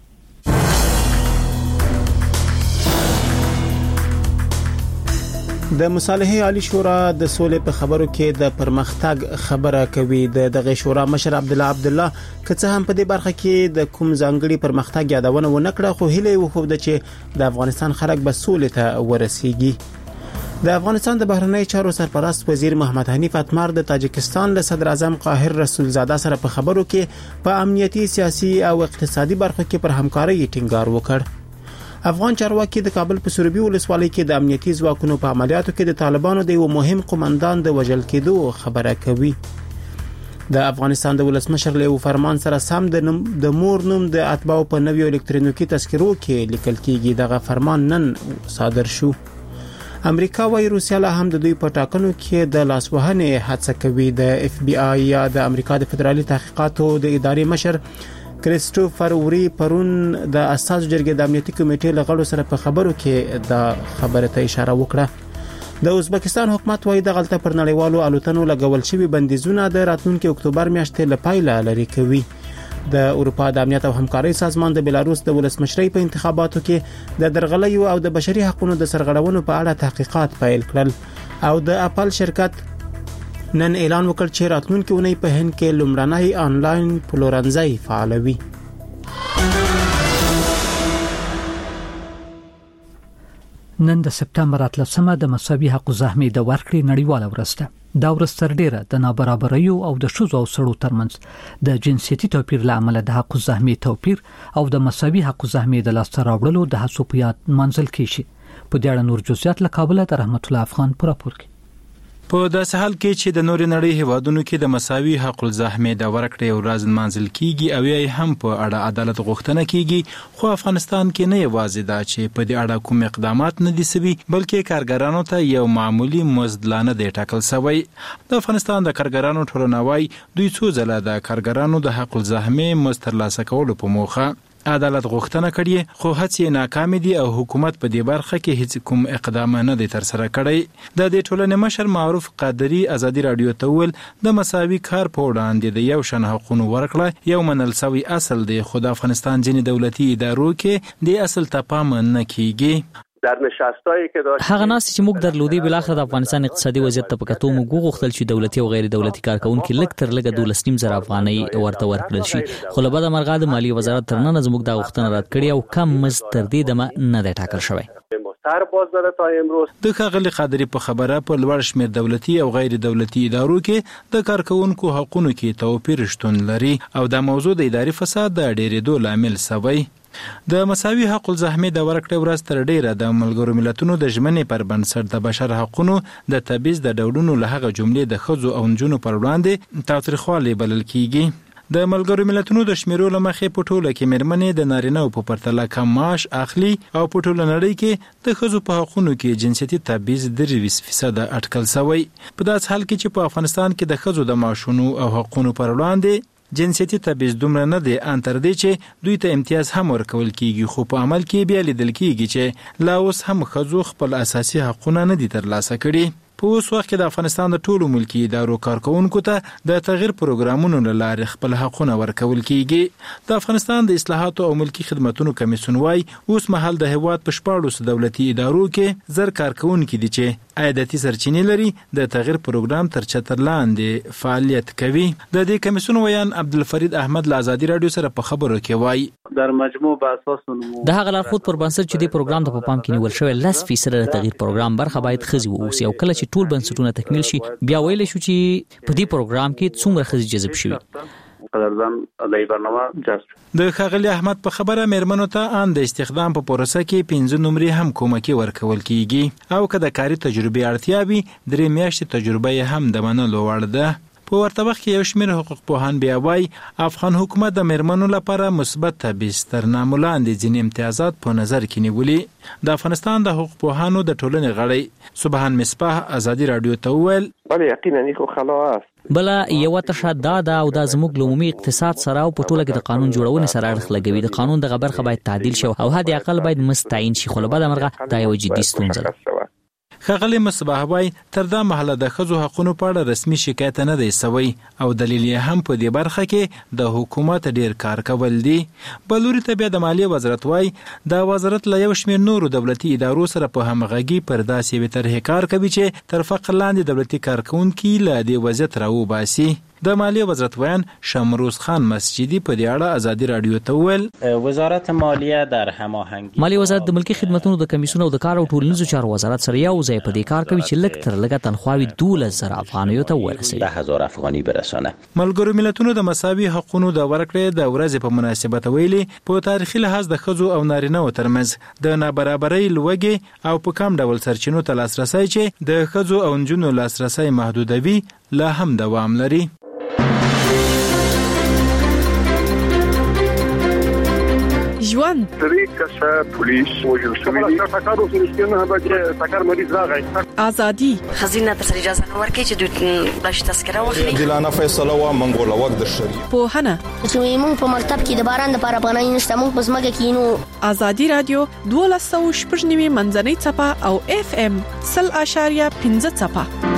د مصالحه عالی شورا د سولې په خبرو کې د پرمختګ خبره کوي. د دغه شورا مشر عبد الله عبد الله کڅه هم په دې برخه کې د کوم ځانګړي پرمختګ یادونه و نکړه، خو هیله وکړه چې د افغانستان خلک به سولې ته ورسیږي. د افغانستان د بهرنی چارو سرپرست وزیر محمد حنیف اتمر د تاجکستان له صدر اعظم قاهر رسول زاده سره په خبرو کې په امنیتي، سیاسي او اقتصادي برخو کې پر همکارۍ ټینګار وکړ. افغان چارواکي د کابل په سروبي ولسوالۍ کې د امنیتي ځواکونو په عملیاتو کې د طالبانو د یو مهم قومندان د وژل کېدو خبره کوي. د افغانستان د ولسمشر له فرمان سره سم د مور نوم د اتباعو په نویو الکترونیکي تذکرو کې لیکل کېږي. دغه فرمان نن صادر شو. امریکا وايي روسیا له هم د دوی په ټاکنو کې د لاسوهنې هڅه کوي. د اف بی آی یا د امریکا د فدرالي تحقیقاتو د ادارې مشر کریسټوفر وری پرون د اساسي جرګې د امنیتي کمیټې لغړو سره په خبرو کې د خبره ته اشاره وکړه. د ازبکستان حکومت وايي د غلطه پر نړیوالو الوتنو لګول شوی بندیزونه د راتلونکي اکتوبر میاشتې لپاره لري کوي. د اروپا د امنیت او همکارۍ سازمان د بلاروس د ولسمشرۍ په انتخاباتو کې د درغلیو او د بشري حقوقو د سرغړونو په اړه تحقیقات پیل کړل او د اپل شرکت نن اعلان وکړ چې راتلونکي اونۍ په هند کې لومړنی آنلاین پلورنځي فعالوي. نن د سپتمبر اتلسمه د مساوي حقوق زحمي د ورکړې نړیواله ورځ ده. دا ورځ تر ډیره د نابرابریو او د ښځو او سړو ترمنځ د جنسيتي توپیر لامل د حقوق زحمي توپیر او د مساوي حقوق زحمي د لاسته راوړلو د هڅو په یاد منځل کیږي. په دې اړه نور جزئیات له کابل د رحمت الله افغان پر راپور کوي. په داسې حال کې چې د نوري نړۍ هیوادونو کې د مساوي حقوق الزحمه د ورکړې ورځ منځل کیږي او یې هم په اړه عدالت غوښتنه کیږي، خو افغانستان کې نه یوازې دا چې په دې اړه کوم اقدامات نه دي سوي بلکې کارګرانو ته یو معمولی مزدلانه دی ټاکل شوی. د افغانستان د کارګرانو ټولنه وايي دوی څو ځله د کارګرانو د حقوق الزحمه مزد ترلاسه کولو په موخه عدالت غوښتنه کړې، خو هڅې ناکامې دي او حکومت په دې برخه کې هیڅ کوم اقدام نه دی تر سره کړی. د دې ټولنې مشر معروف قادری ازادي رادیو ته ویل د مساوي کار په وړاندې د یو شان حقوقو ورکړه یو منل شوی اصل دی، خو د افغانستان ځینې دولتي ادارو کې د اصل ته پام نه کیږي. در نشستایی که داشت هغه ناس چې موږ درلودي بل اخر د افغانستان اقتصادي وضعیت ته پکاتو موږ غوښتل چې دولتي او غیر دولتي کارکونکو لږ تر لږه دولس نیم زره افغانۍ ورته ورکړل شي، خو له بده مرغه د مالی وزارت ترنن زموږ د غوښتنه رد کړي او کم مزد تر دې دمه نه دی ټاکل شوی. د ښاغلي قادری په خبره په لوړ شمېر دولتي او غیر دولتي ادارو کې د کارکونکو حقوقو کې توپیر شتون لري او د موضوع د اداري فساد د ډېرېدو لامل شوی. د مساوي حقوق الزحمه د ورکړې ورځ تر ډیره د ملګرو ملتونو د ژمنې پر بنسټ د بشر حقوقو د تبعیض د ډولونو له هغه جملې د ښځو او نجونو پر وړاندې تاوتریخوالی بلل کیږي. د ملګرو ملتونو د شمیرو لمخې په ټوله کې مېرمنې د نارینه په پرتله کم معاش اخلي او په ټوله نړۍ کې د ښځو په حقوقو کې جنسيتي تبعیض درې فیصد اټکل شوی. په داس حال کې چې په افغانستان کې د ښځو د معاشونو او حقوقو پر وړاندې جنسيتي تبعیض دومره نه دی ان تر دې چې دوی ته امتیاز هم ورکول کیږي، خو په عمل کې بیا لیدل کیږي چې لا اوس هم ښځو خپل اساسي حقوقونه نه دي ترلاسه کړي. په اوس وخت کې د افغانستان د ټولو ملکی ادارو کارکونکو ته د تغییر پروګرامونو له لارې خپل حقوقونه ورکول کیږي. د افغانستان د اصلاحاتو او ملکی خدماتو کمیسیون وايي اوس مهال د هیواد په شپږ دولتي ادارو کې زر کارکونکو دي چې عایداتي سرچینې لري د تغییر پروګرام تر چتر لاندې فعالیت کوي. د دې کمیسیون ویان عبدالفرید احمد له ازادي رادیو سره په خبرو کې وايي در مجموع په اساس د هغه لارښود پر بنسټ چې د پروګرام ته په پام کې نیول شوی لس فیصد د تغییر پروګرام برخه باید خزي ووسی او کله چې ټول بنسټونه تکمیل شي بیا ویل شو چې په دې پروګرام کې څومره خزي جذب شوي. قدردان د برنامه جذب د خاغلی احمد په خبره مېرمنو ته ان د استخدام په پروسه کې پنځه نمرې هم کومکی ورکول کیږي او که د کاري تجربه اړتیا وي درې میاشتې تجربه هم د منلو وړ ده. په ورته وخت کې یو شمېر حقوق پوهان بیا وايي افغان حکومت د مېرمنو لپاره مثبت تبعیض تر نامه لاندې ځینې امتیازات په نظر کې نیولي. د افغانستان د حقوق پوهانو د ټولنې غړی سبحان مصباح ازادي رادیو ته وویل بله یقینا این خلا است بل یو تشه دا دا او د زموږ عمومي اقتصاد سره او په ټوله کې د قانون جوړونې سره اړخ لګوي. د قانون د برخه باید تعدیل شي او حد اقل باید مستعین شي، خو له بده مرغه دا یو جدي ستونزه ده. ښاغلي مصباح وای تر دا مهاله د ښځو حقونو په اړه رسمي شکایت نه دی سوی او دلیل یې هم په دې برخه کې د حکومت ډیر کار کول دي. بلوري ته بیا د مالیې وزارت وای د وزارت له یو شمېر نورو دولتي ادارو سره په همغږي پر داسې یوې طرحې کار کوي چې تر فقر لاندې دولتي کارکوونکي له دې وضعیت راوباسي. د مالیې وزارت ویان شمروز خان مسجدي په دې اړه ازادي رادیو ته وویل وزارت مالیه در هماهنګي مالیې وزارت د ملکي خدماتو د کمیسیون او د کار او ټولنیزو چارو وزارت سره یو ځای په دې کار کوي چې لږ تر لږه تنخواوي دولس زره افغانیو ته ورسوي ده هزار افغاني برسانه. ملګرو ملتونو د مساوي حقوقو د ورکړې د ورځې په مناسبت ویلي په تاریخي لحاظ د ښځو او نارینه‌و ترمنځ د نابرابرۍ لوږې او په کم ډول سرچینو ته لاسرسی چې د ښځو او نجونو لاسرسی محدودوي لا هم دوام لري. ژوند درې کسه پولیس وژل شوي دي. ټاکر اوس نشته به ټاکر مریض راغی. ازادي خزینه تر اجازه نه ورکړي چې دوی بلش تذکره واخلي. دلانه فیصله وا منګول وخت د شری په هنه چې موږ په مکتب کې د باران د لپاره پناه نشته، موږ په زمګه کې نو. ازادي رادیو دولس سوه شپږ نیمه منځنۍ چپه او اف ام سل اشاریه پنځه چپه.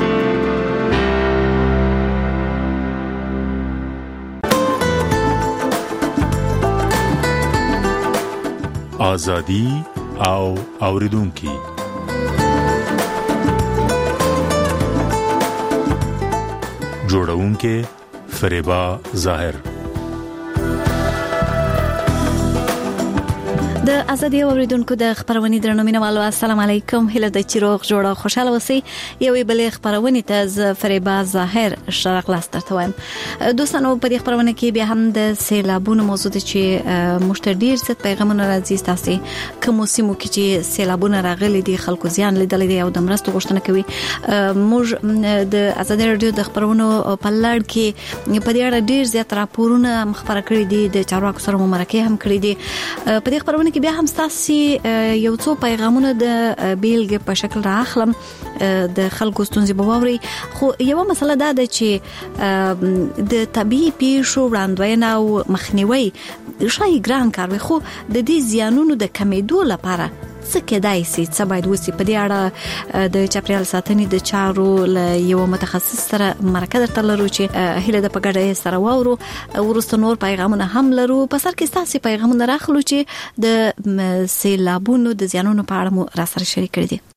آزادی او اوریدونکي جوړونکي فریبا ظاهر. د ازادي اوریدونکو د خبرونې درنومینوالو السلام علیکم، هله د چیروغ جوړه خوشاله اوسئ. یوې بلې خبرونې ته ز فریبا ظاهر شرق لاستر ته وایم. دوستانو په دې خبرونه کې بیا هم د سیلابونو موضوع ده چې مشتر ډیر ست پیغامونه راځي تاسو کوم سیمو کې چې سیلابونه راغلي دي خلکو زیان لیدل دي او د مرستو غوښتنه کوي. موږ د ازادي رادیو د خبرونو په لړ کې په دې اړه ډیر زیات راپورونه مخبره کړی دي، د چارواکو سره مرکه هم کړی دي. په دې خبرونه کې بیا هم تاسو یو څو پیغامونه د بیلګې په شکل راخلم د خلکو ستونزې بووري. خو یو مسله دا ده چې د طبيعي پیښو وړاندوینه او مخنیوي شای ګران کار وي، خو د دې زیانونو د کمیدو لپاره څه کېدای شي څه باید وسی. په دې اړه د چاپریال ساتنې د چارو له یو متخصص سره مرکه درته لرو چې هله د پګړې سره وورو ورسته نور پیغامونه هم لرو. په سر کې تاسو پیغامونه راخلو چې د سیلابونو د زیانونو په اړه مو را سره شریک کړئ دي.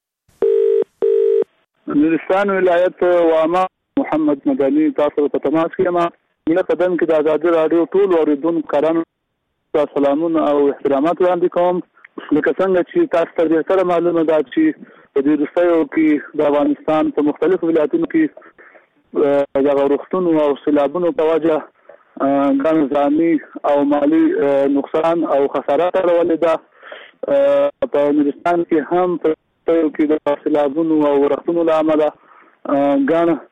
نورستان ولایت وامه محمد مدني تاسو ته تماس کیم. مله قدم کې د ازادي رادیو ټول اوریدونکو کارانو سلامونه او احترامات وړاندې کوم. لکه څنګه چې تاسو ته ډېر معلومه ده چې په دې وروستیو کې د افغانستان په مختلفو ولایتونو کې د غورښتونو او سیلابونو په وجه ګڼ ځاني او مالی نقصان او خسارات راولي ده. په نورستان کې هم په کې د سیلابونو او غورښتونو له امله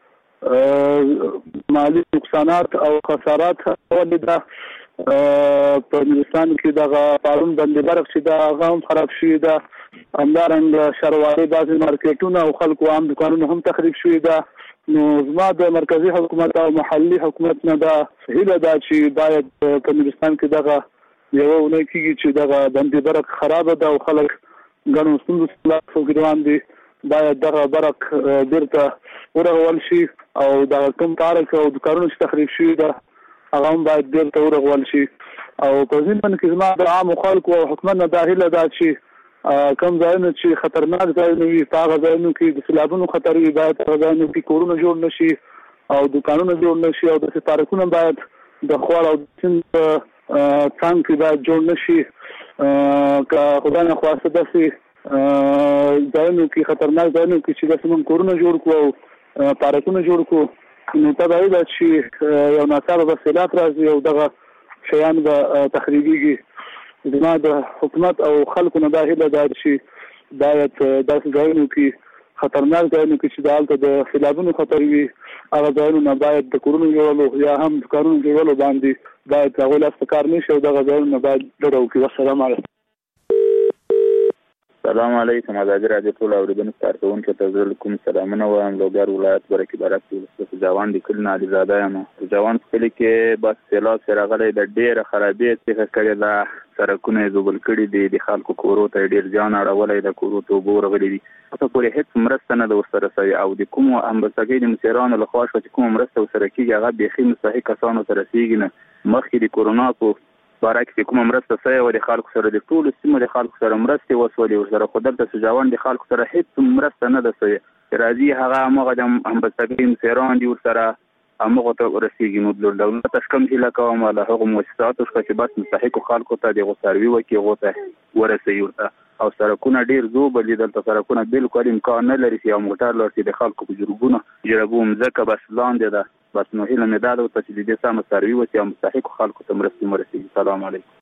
ګڼ مالی نقصانات او خسارات راولي ده. په نورستان کې د پارون بندي برق چې د غام خراب شوی ده، همدارنګه شهرواري بعضې مارکیټونه او خلکو عام دکانونه هم تخریب شوي ده. نو زما د مرکزي حکومت او محلي حکومت نه دا هیله ده چې باید په نورستان کې دغه یوه اونۍ کېږي چې دغه بندي برق خرابه ده او خلک ګڼو ستونزو سره ګران دي. باید دغه برق بیرته ورغول شي او دغه کوم پارک او دکانونه چې تخریب شوي ده هغه هم باید بیرته ورغول شي. او په ځینې کې زما د عامو خلکو او حکومت نه دا هیله ده چې کوم ځایونه چې خطرناک ځایونه وي په هغه ځایونو کې د سیلابونو خطر وي باید هغه ځایونو کې کورونه جوړ نه شي او دکانونه جوړ نه شي او داسې پارکونه باید د خوړ او سیند څنګ کې باید جوړ نه شي. که خدای نخواسته داسې ځایونو کې خطرناک ځایونو کې چې داسې موږ کورونه جوړ کړو او پارکونه جوړ کړو نو طبیعي ده چې یو ناڅاپه به سیلاب راځي او دغه شیان به تخریبېږي. زما د حکومت او خلکو نه دا هیله ده چې باید داسې ځایونو کې خطرناک ځایونو کې چې دلته د سیلابونو خطر وي هغه ځایونو نه باید د کورونو جوړولو یا هم دکانونو جوړولو باندې باید هغوی لاس په کار نه شي او دغه ځایونو نه باید ډډه وکړي. والسلام علیکم. سلام علیکم ازادي رادیو ټول اوریدونکو کارکونکو ته زه کوم سلامونه وایم. لوګر ولایت برکې برک ولسوالۍ جوان د کلنا علي زاده یم. جوان کلی کې بس سیلاب سره غلې د ډېر خرابې څخه کړي دا سرکونه زوبل کړي دي د خلکو کورو ته ډېر ځان اړولې د کورو ته وګور غلي دي. په پورې هیڅ مرسته نه د وسره سوي او د کوم امبسګي د مسیرانو له خوا چې کوم مرسته وسره کیږي هغه بيخي مستحق کسانو ته رسیږي نه. مخکې د کورونا په بارک کوم مرسته سوي او د خلکو سره د ټول سیمه د خلکو سره مرسته وسولې ورسره خدای ته سجاوان د خلکو سره هیڅ مرسته نه ده سوي. راځي هغه هغه د امبسګي مسیران دي ورسره هغه ته ورسیږي. نو د دولت تشکم هله کوم له هغه مؤسساتو چې بس مستحق خلکو ته د غوساروي وکي غوته ورسي ورته او سرکونه ډیر زوبل دي. دلته سرکونه بالکل امکان نه لري چې یو موټر لري د خلکو په جرګونو جرګوم ځکه بس لاندې ده. بس نو هله نه دا د ته د سم سروي وکي مستحق خلکو ته مرسته مرسي. سلام علیکم.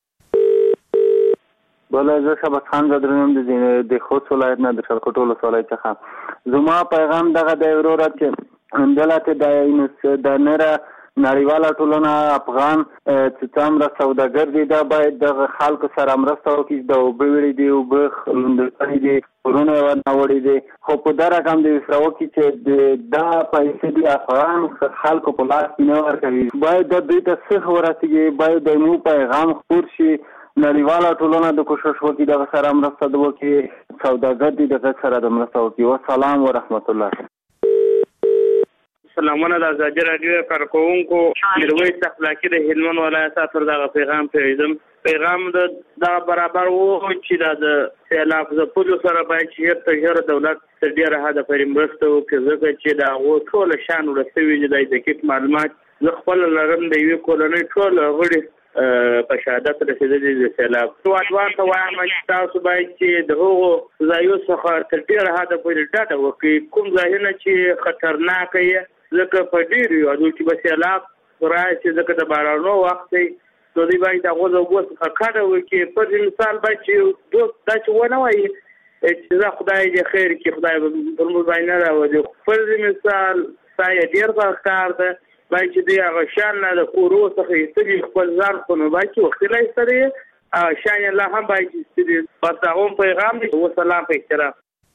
بله زه شبت خان زدرنم د خوست ولایت نه د شلکوټو ولسوالۍ څخه. زما پیغام دغه د ورور چې دلته د د نره نړیواله ټولنه افغان چې څومره سوداګر دي دا باید د خلکو سره مرسته وکړي. د اوبه وړي دي اوبه لوندې دي ورونه ورنوړي دي خو په دا رقم د وسره وکړي چې دا پیسې دي افغان خلکو په لاس کې نه ورکوي. باید د دوی ته څه ورسیږي. باید د مو پیغام خپور شي. نړیواله ټولنه د کوشش وکړي دغه سره مرسته وکړي. سوداګر دي دغه سره د مرسته وکړي. والسلام ورحمت الله. سلامونه د ازادي رادیو کارکونکو میرویس اخلاقی د هلمند ولایت تر دغه پیغام پیژم. پیغام د دغه برابر وو چې د سیلاب د پلو سره باید چې هر ته دولت تر ډیره حد پورې مرسته وکړي ځکه چې دا غو ټول شان ورسوي د دقیق معلومات ز خپل لرم د یو کولونی ټول غړي په شهادت رسیدلي د سیلاب. نو اډوان ته وایم چې تاسو باید چې د هغو ځایو څخه تر ډیره حد پورې ډاډه وکړي کوم ځایونه چې خطرناک وي ځکه په ډیر یو چې به سیلاب راځي ځکه د بارانو وخت دی. نو دوی باید هغه د اوبو څخه کډه وکړي. په مثال باید چې دوست دا چې ونه وایي چې دا خدای دې خیر کړي خدای پر موږ باندې نه راوړي. په مثال سایه ډیر کار ده باید چې دی هغه شان نه د کورو څخه یې خپل ځان خو نو باید چې وخت لا یې شان الله هم باید چې بس هغه پیغام دی. والسلام په احترام.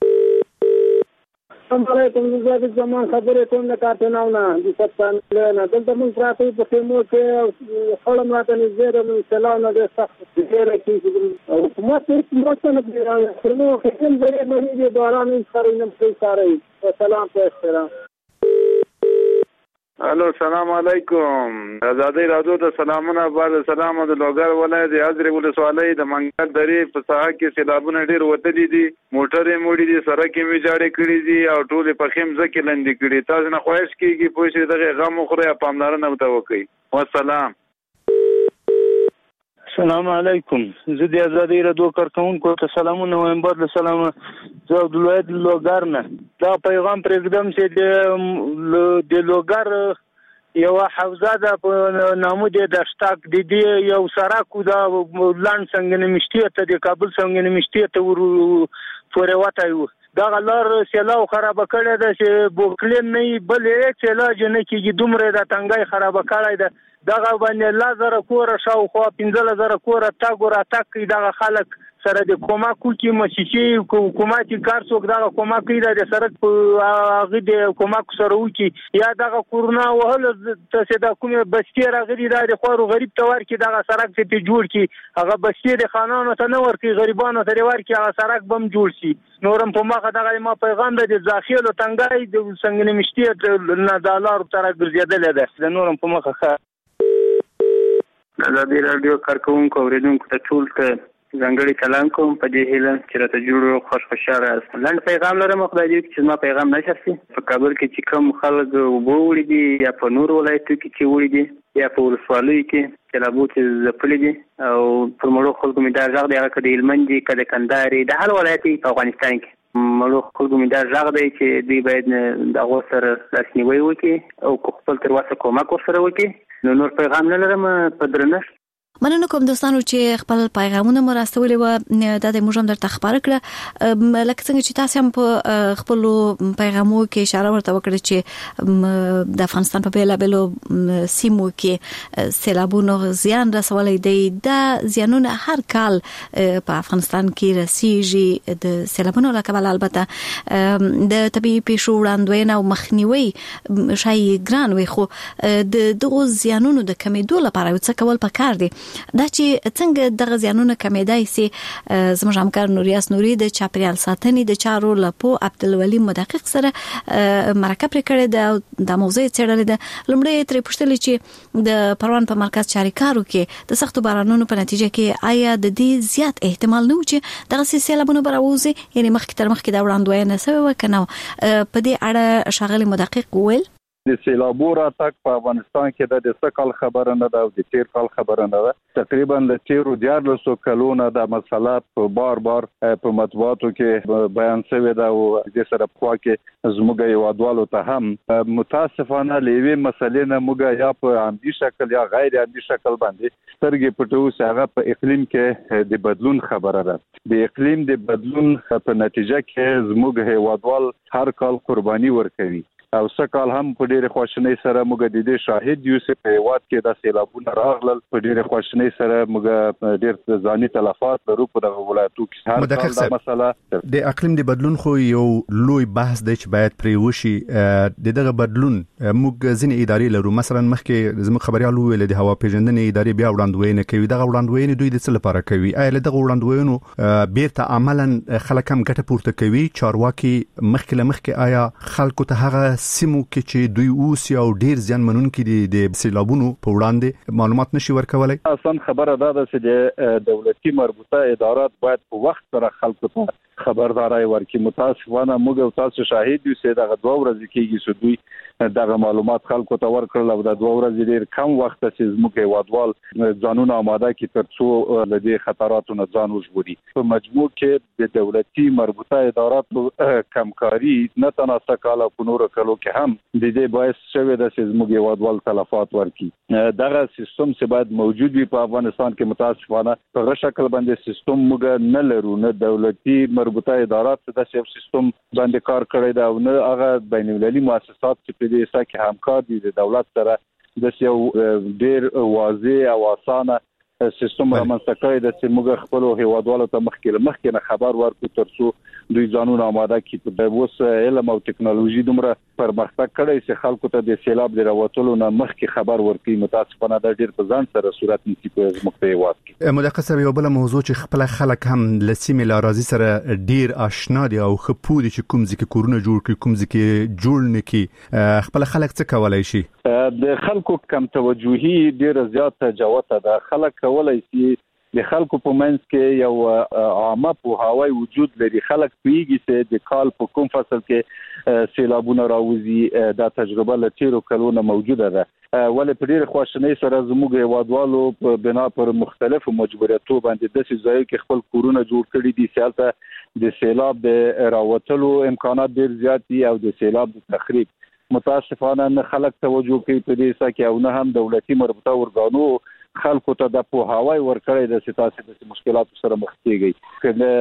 السلام علیکم. زه د زمان خبرې کوم د کارتناو نه د سپان نه دلته موږ راځي په تیمو کې خړم راته نږدې د سلام نه د سخت ډېر کې او حکومت هیڅ مرسته نه کوي. خو خپل ځای باندې د باران سره نه پرې ساري. سلام په احترام. الو سلام علیکم. ازادي رادیو ته سلامونه. بعد سلام د لوګر ولایت د حضرت ولسوالۍ د منګل درې په ساحه کې سیلابونه ډیر وتلي دي. موټرې موړي دي سړک یې میجاړې کړي دي او ټول په خیم ځکه لندې کړي. تاسو نه خواهش کیږي پوه شئ دغه غم خوري پاملرنه وته وکړي. والسلام. السلام علیکم. زه د ازادي رادیو کارکونکو ته سلامونه وایم. بعد سلام زه د ولایت لوګر نه دا پیغام پرېږدم چې د لوګر یو حوزه ده په نامو د دشتاک د دې یو سړک د لاند څنګه نمشتي ته د کابل څنګه نمشتي ته ور پورې وتايو. دا غلار سیلاو خراب کړی ده چې بوکلین نه بل هیڅ علاج نه کیږي. دومره د تنګای خراب کړی ده. دغه باندې لازر کور شاو خو پنځه زره کور تا ګور اتاک دغه خلک سره د کوماکو کې مشيشي حکومتي کار څوک دغه کوماکي د سرک په هغه د کوماکو سره وکی یا دغه کورونا وهل ته د کومه بستی راغلي د خورو غریب تور کې دغه سرک ته جوړ کی هغه بستی د خانانو ته نه ورکی غریبانو ته ورکی هغه سرک بم جوړ شي. نورم په مخه دغه ما پیغام د ځاخیل او تنګای د څنګه نمشتي نه دالار تر ګرځیدل ده. د نورم په مخه ازادي رادیو کارکونکو اوریدونکو ته ټول ته ځانګړي سلام کوم په دې هیله چې راته جوړ خوش خوشاله است. لاند پیغام لرم خدای دې چې ما پیغام نشر شي. په کابل کې چې کوم خلک وګوري دي یا په نور ولایتو کې چې وړي دي یا په ولسوالۍ کې چې لا بوت زپلې دي او په مړو خلکو مې دا ځاګ دی هغه د هلمند دي کده کندهاري د هر ولایت په افغانستان کې مړو خلکو مې دا ځاګ دی چې دوی باید د هغو سره لاسنیوي وکړي او خپل تر وسه کومک ورسره وکړي. نو نور پیغام نه لرم په درنښت مننه کوم دوستانو چې خپل پیغامونه مرستولې و د دې موږ هم درته خبر کړه لکه څنګه چې تاسو هم په خپل پیغامو کې اشاره ورته وکړه چې د افغانستان په بیلا بیلو سیمو کې سیلابونو زیان رسولې دي د زیانونه هر کال په افغانستان کې رسیږي د سیلابونو لکه البته د طبيعي پیښو وړاندوینه او مخنیوي شای ګران وي خو د دغه زیانونو د کمیدو لپاره څه کول پکار دي دا چې څنګه د غزيانونو کمیدای سي زموږ همکار نوریاس نوري د چاپریال ساتنې د چارو لپو عبدالولي مدقق سره مرکه پر کړې ده د موضوع څېړلې ده لمړی ترې پوښتنه چې د پروان په مرکز چاریکارو کې د سختو بارانونو په نتیجه کې آیا د دې زیات احتمال نه و چې دغه سیلابونه براوځي یعنی مخکې تر مخکې دا وړاندوینه شوی و کنه په دې اړه شاغلي مدقق وویل د سیلابو راتګ په افغانستان کې د دې کال خبره نه ده او د تیر کال خبره نه ده تقریبا د تیرو دیارلسو کلونو د مسله په بار بار په مطبوعاتو کې بیان شوی ده او د سره په خوا کې زموږ یو ادوالو ته هم متاسفانه لیوي مسلې نه موږ یا په عمدي شکل یا غیر عمدي شکل باندې سترګې پټو هغه په اقلیم کې د بدلون خبره ده د اقلیم د بدلون په نتیجه کې زموږ هیوادوال هر کال قرباني ورکوي او سکهال هم په ډېر خوشنۍ سره موږ د دې شاهد یو چې په هیواد کې د سیلابونو راغلل په ډېر خوشنۍ سره موږ ډېر ځاني تلفات لرو په دغه ولایتو کې هر کال دا مسله د اقلیم د بدلون خو یو لوی بحث دی چې باید پرې وشي د دغه بدلون موږ ځینې ادارې لرو مثلا مخکې زموږ خبريال ویل د هوا پیژندنې ادارې بیا وړاندوینه کوي دغه وړاندوینې دوی د څه لپاره کوي آیا له دغه وړاندوینو بیرته عملاً خلک هم ګټه پورته کوي چارواکي مخکې له مخکې آیا خلکو ته هغه سیمو کې چې دوی اوس یو ډیر ځان منونکي دي د سیلابونو په وړاندې معلومات نشي ورکولای اصلا خبره ده چې دولتي مربوطه ادارات باید په وخت سره خلکو ته خبرداري ورکړي متاسفانه موږ تاسو شاهد یو چې دغه دوه ورځې کېږي چې دوی دغه معلومات خلکو ته ورکړل او د دوه ورځې ډیر کم وخت چې زموږ هیوادوال ځانونه آماده کړي ترڅو له دې خطراتو نه ځان وژغوري په مجموع کې د دولتي مربوطه اداراتو کمکاري نه تناسب کاله په نورو کلو کې هم د دې باعث شوی د زموږ هیوادوال تلفات ورکړي دغه سیستم چې باید موجود وي په افغانستان کې متاسفانه په غیر شکل باندې سیستم موږ نه لرو نه دولتي مربوطه ادارات د سیستم باندې کار کړی دا او نه هغه بین المللي مؤسسات چې په دې سکه کې همکار دي د دولت سره د یو ډیر واضح او اسانه سیستم رامنځته کړی د چې موږ خپل هیوادوالو ته مخکې مخکې نه خبر ورکړو ترڅو دوی ځانونه آماده کړي د اوس علم او ټکنالوژي دومره پرمختګ کړی چې خلکو ته د سیلاب د راوتلو نه مخکې خبر ورکړي متاسفانه د ډیر په ځان سره صورت نیسي په زموږ په هیواد کې مدقسه یو بل موضوع چې خپل خلک هم لسیمه لارازي سره ډیر آشنا دي او خپود چې کوم ځکه کورونه جوړ کړي کوم ځکه جوړ نکي خپل خلک څه کولای شي د خلکو کم توجهي ډیر زیات جوته ده خلک کولای شي د خلکو په منځ کې یو عامه پوهاوی وجود لري خلک پیږي چې د کال په کوم فصل کې سیلابونه راوځي دا تجربه له تیرو کلونو موجوده ده ولې په ډېر خوشنۍ سره زموږ هیوادوالو په بنا پر مختلفو مجبوریتو باندې د سیزایو کې خپل کورونه جوړ کړي دي سیالته د سیلاب د راوتلو امکانات ډېر زیات دي او د سیلاب د تخریب متاسفانه نه خلک توجه کوي په دې سکه او نه هم دولتي مربوطه ورګانو خلکو ته د پوهاوی ورکړی د سیاسي د مشکلاتو سره مخ کیږي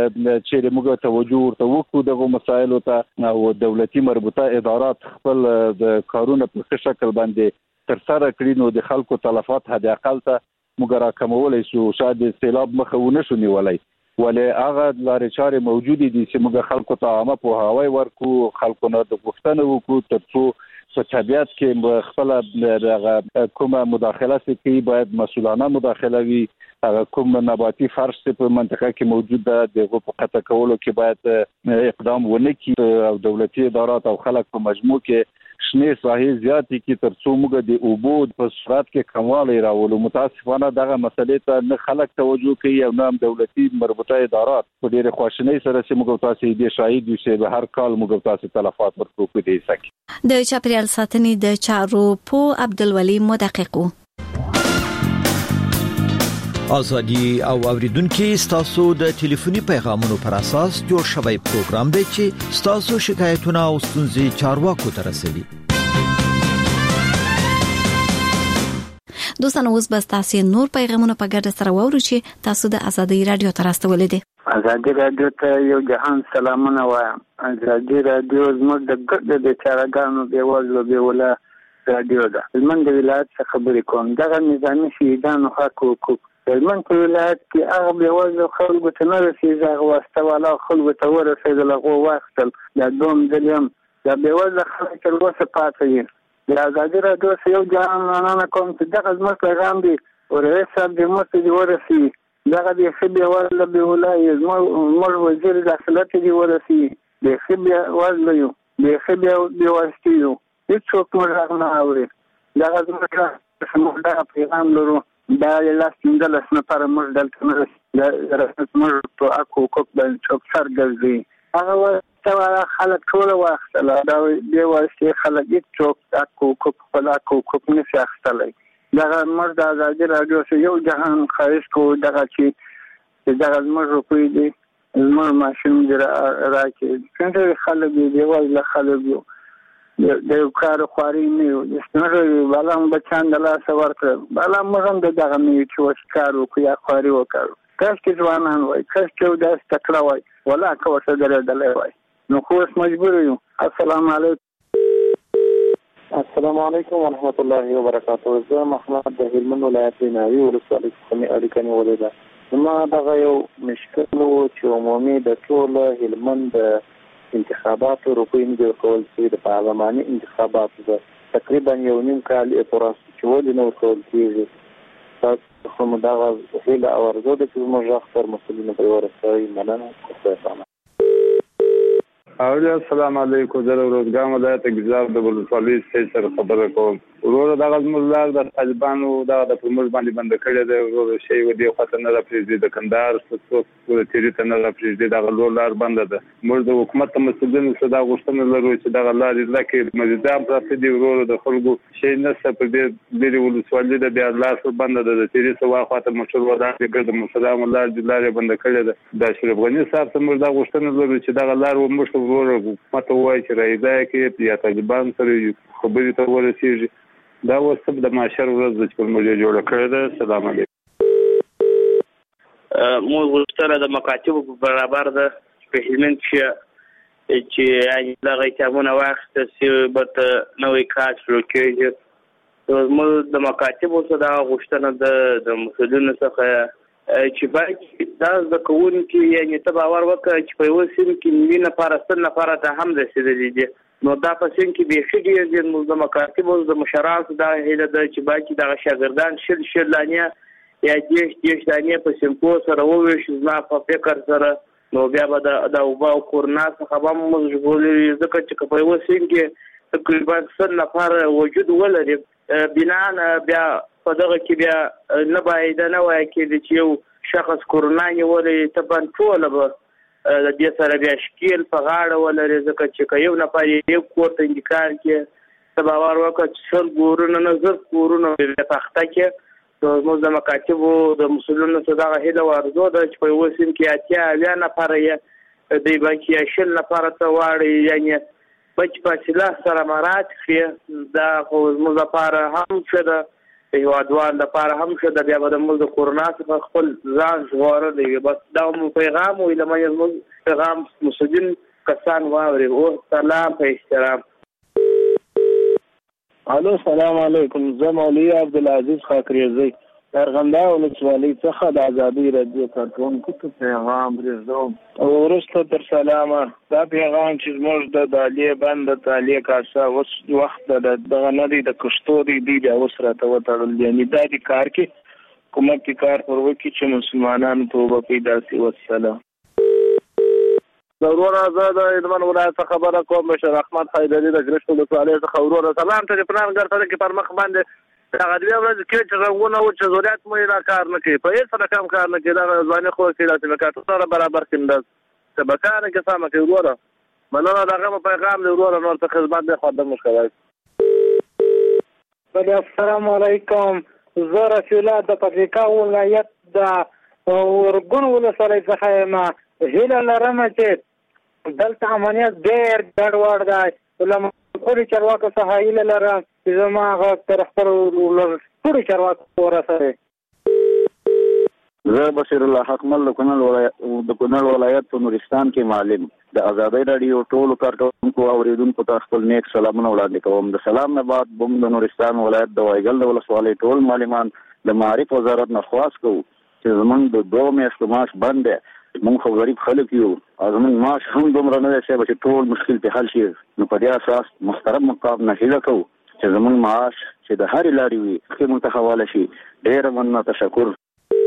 چې موږ توجه ورته وکړو دغه مسایلو ته او دولتي مربوطه ادارات خپل د کارونه په شکل باندې تر سره کړي نو د خلکو تلفات حد اقل ته موږ راکمولای شو شاید سیلاب مخه ونه شو نیولای ولې هغه لارې چارې موجود دي چې موږ خلکو ته عامه پوهاوی ورکړو خلکو نه د غوښتنه وکړو ترڅو په طبيعت کې خپل دغه کومه مداخله کوي باید مسؤلانه مداخله وي هغه کوم نباتي فرش په منطقه کې موجود ده دغه په قطع کولو کې باید اقدام ونه کړي او دولتي ادارات او خلک په مجموع کې شنه ساحې زیاتې کې ترڅو موږ د اوبو په سرعت کې کموالی راولو متاسفانه دغه مسلې ته نه خلک توجه کوي او نه دولتي مربوطه ادارات په ډېر خوشنۍ سره چې موږ تاسو دې شاهد یو چې به هر کال موږ تاسو تلفات ورکو په دې سکه د چاپریال ساتنې د چارو په عبدالولي مدققو ازادي او اوریدونکو ستاسو د ټلیفوني پیغامونو پر اساس جوړ شوی پروګرام دی چې ستاسو شکایتونه او ستونزې چارواکو ته رسوي دوستانو اوس بس تاسو نور پیغامونه په ګډه سره وورو چې تاسو د ازادي رادیو تر راستولې دي. ازادي رادیو ته یو جهان سلامونه وایم. ازادي رادیو زموږ د ګډ د چارګانو بیوزلو بیوله رادیو ده. هلمند ولایت څخه خبرې کوم. دغه نظامي شهیدانو حق حقوق هلمند ولایت کې هغه بیوزلو خلکو ته نه رسېږي، هغه واسطه والا خلکو ته ورسېدل، هغه واخیستل. دا دوم ځل هم دا بیوزله خلک تر اوسه پاتې دي. د ازادي رادیو څخه یو جهان مننه کوم چې دغه زموږ پیغام دی او رئیس صاحب دې موږ ته دې ورسوي. دغه بیخي بیوزله بیوله زموږ وزیر داخله ته دې ورسوي. بیخي بیوزله یو، بیخي بېواسطې یو، هېڅوک موږ غږ نه اوري. دغه زموږ دغه پیغام لرو. دا لاس پنځلس نفره موږ دلته نه رسېږو، موږ په حق حقوق باندې څوک سر ګرځوي. هغه واسطه والا خلک ټوله واخیستله، دا بې واسطې خلک هېڅوک حق حقوق خپل حق حقوق نشي اخیستلی. دغه موږ د ازادي راډیو څخه یو جهان خواهش کوو دغه چې دغه زموږ روپۍ دي زموږ ماشین دې راکړي. څنګه خلک دي بېوزله خلک یو، د یو کار خواري نه یو، د ستنږ بالا هم بچیان د لاسه ورکړل، بالا موږ هم د دغه نه یو چې اوس کار وکړو یا خواري وکړو. کاشکې ځوانان وای، کاشکې یو داسې تکړه وای، ولا که ورته درېدلی وای، نو خو اوس مجبور یو. السلام علیکم. السلام علیکم ورحمت الله وبرکاته. زه محمد د هلمند ولایت ناوی ولسوالۍ څخه مې اړیکه نیولې ده. زما دغه یو مشکل و چې عمومي د ټول هلمند انتخاباتو روپۍ نه دي ورکول شوي، د پارلماني انتخاباتو ده تقریبا یو نیم کال یې پوره شو چې ولې نه ورکول کېږي. تاسو خو مو دغه هیله او ارزو ده چې زموږ غږ پر مسؤلینو پرې ورسوئ. مننه. خدای پامان. اولی السلام علیکم. زه د روزګان ولایت ګیزاب د ولسوالۍ سټیج سره خبره کوم. وروره دغه زموږ لار د طالبانو دغه د پر موږ باندې بنده کړې ده. وروره شی و دې خواته نه راپرېږدي، د کندهار څوک تیري ته نه راپرېږدي، دغه لور لار بنده ده. موږ د حکومت د مسؤلینو څخه دا غوښتنه لرو چې دغه لارې لکې مریضان پراته دي. وروره د خلکو شی نشته، پر دې لرې ولسوالۍ ده، بیا لار بنده ده. د تیري څخه خواته موټر ودان دي، ګرد مسلام لار دې لارې بنده کړې ده. د اشرف غني صاحب ته موږ دا غوښتنه لرو چې دغه لار موږ ته وروره حکومت ته ووایي چې رایده کړي یا طالبان سره خبرې ته ورسېږي. دا اوس د معاشر ورځ ده چې پر موږ یې جوړه کړې ده. سلام علیکم. موږ غوښتنه د مکاتبو په برابر ده په هلمند کښې چې دغه کتابونه واخیستل سي، بېرته نوی کار شروع کېږي. زموږ د مکاتبو څخه دغه غوښتنه ده د مسؤلینو څخه چې باید دا زده کوونکي یعنې ته باور وکړه چې په یوه سیند کې نوي نفره سل نفره ته هم رسېدلي دي، نو دا په سیند کې بیخي ډېر دي. نو د مکاتبو د مشرانو دغه هیله ده چې باید دغه شاګردان شل شل دانې یا دېرش دېرش دانې په سیمکو سره وویشي. زما په فکر سره نو بیا به د اوبه او کورنا څخه به موږ ژغورلي، ځکه چې که په یوه سیند کې تقریبا سل نفره وجود ولري، بناء بیا په دغه کې بیا نه باید نه وایي کېدی چې یو شخص کرونا نیولی طبعا ټوله به د دې سره بیا شکیل په غاړه ولري، ځکه چې که یو نفر یو کور ته انتقال کړي ته باور وکړه چې شل کورونه نه زر کورونه بیا تخته کړي. نو زموږ د مکاتبو د مسؤلینو څخه دغه هیله او ارزو ده چې په یوه سیند کې اتیا اویا نفره یې دوی باید یا شل نفره ته واړوي، یعنې بچ فاصله سره مراعات کړي. دا خو زموږ لپاره هم ښه ده، د هېوادوالو لپاره هم ښه ده. بیا به د موږ د کورونا څخه خپل ځان ژغورلی وي. بس دا مو پیغام و، ایله مې زموږ پیغام مسؤلین کسان واوري. او سلام په احترام. الو سلام علیکم. زه مولوي عبدالعزیز خاکریزی د ارغنداب ولسوالۍ څخه د ازادي راډیو کارکوونکو ته پیغام پرېږدم. او وروسته تر سلامه دا پیغام چې زموږ د دالیې بند د تالیې کاسه اوس وخت د دغه نه دی د کښتو دی دی بیا اوس راته وتړل، یعنې دا دې کار کې حکومت کې کار پر وکړي چې مسلمانانو توبه پیدا شي. والسلام. وروره زه د هلمند ولایت څخه خبره کوم. بشر احمد حیدري د ګرشت ولسوالۍ څخه. وروره سلام ته د پلان ګرځنه کې پر مخ باندې هغه دوه ورځې کې چې رنګونه و چې ضرورت مو یې کار نه کوي، په هېڅ رقم کار نه کوي. دغه ځواني خو چې داسې مکاتب سره برابر کړي انداز ته به کار نه کوي. سمه کوي وروره. مننه. دغه مو پیغام دی وروره، نور څه خدمت دی خواته موږ کوی. السلام علیکم. زه رسول الله د پکتیکا ولایت د ورګون ولسوالۍ څخه یم. هیله لرم چې دلته امنیت ډېر ګډوډ دی. له مسؤلو چارواکو څخه هیله لرم چې زما غږ تر خپلو ټول چارواکو ورسره. زه بشیر الله حقمل د کونړ ولایت د کونړ ولایت په نورستان کې معلم د آزادۍ رادیو ټولو کارکونکو او اوریدونکو ته خپل نیک سلامونه وړاندې کوم. د سلام نه بعد بم د نورستان ولایت د وایګل د ولسوالۍ ټول معلمان د معارف وزارت نه خواست کوو چې زمونږ د دوه میاشتو معاش بند دی. موږ خو غریب خلک یو او زمونږ معاش هم دومره نه دی چې ټول مشکل په حل شي. نو په دې اساس محترم مقام نه هیله کوو چې زمونږ معاش چې د هرې لارې وي ښه مونږ ته حواله شي. ډېره مننه، تشکر.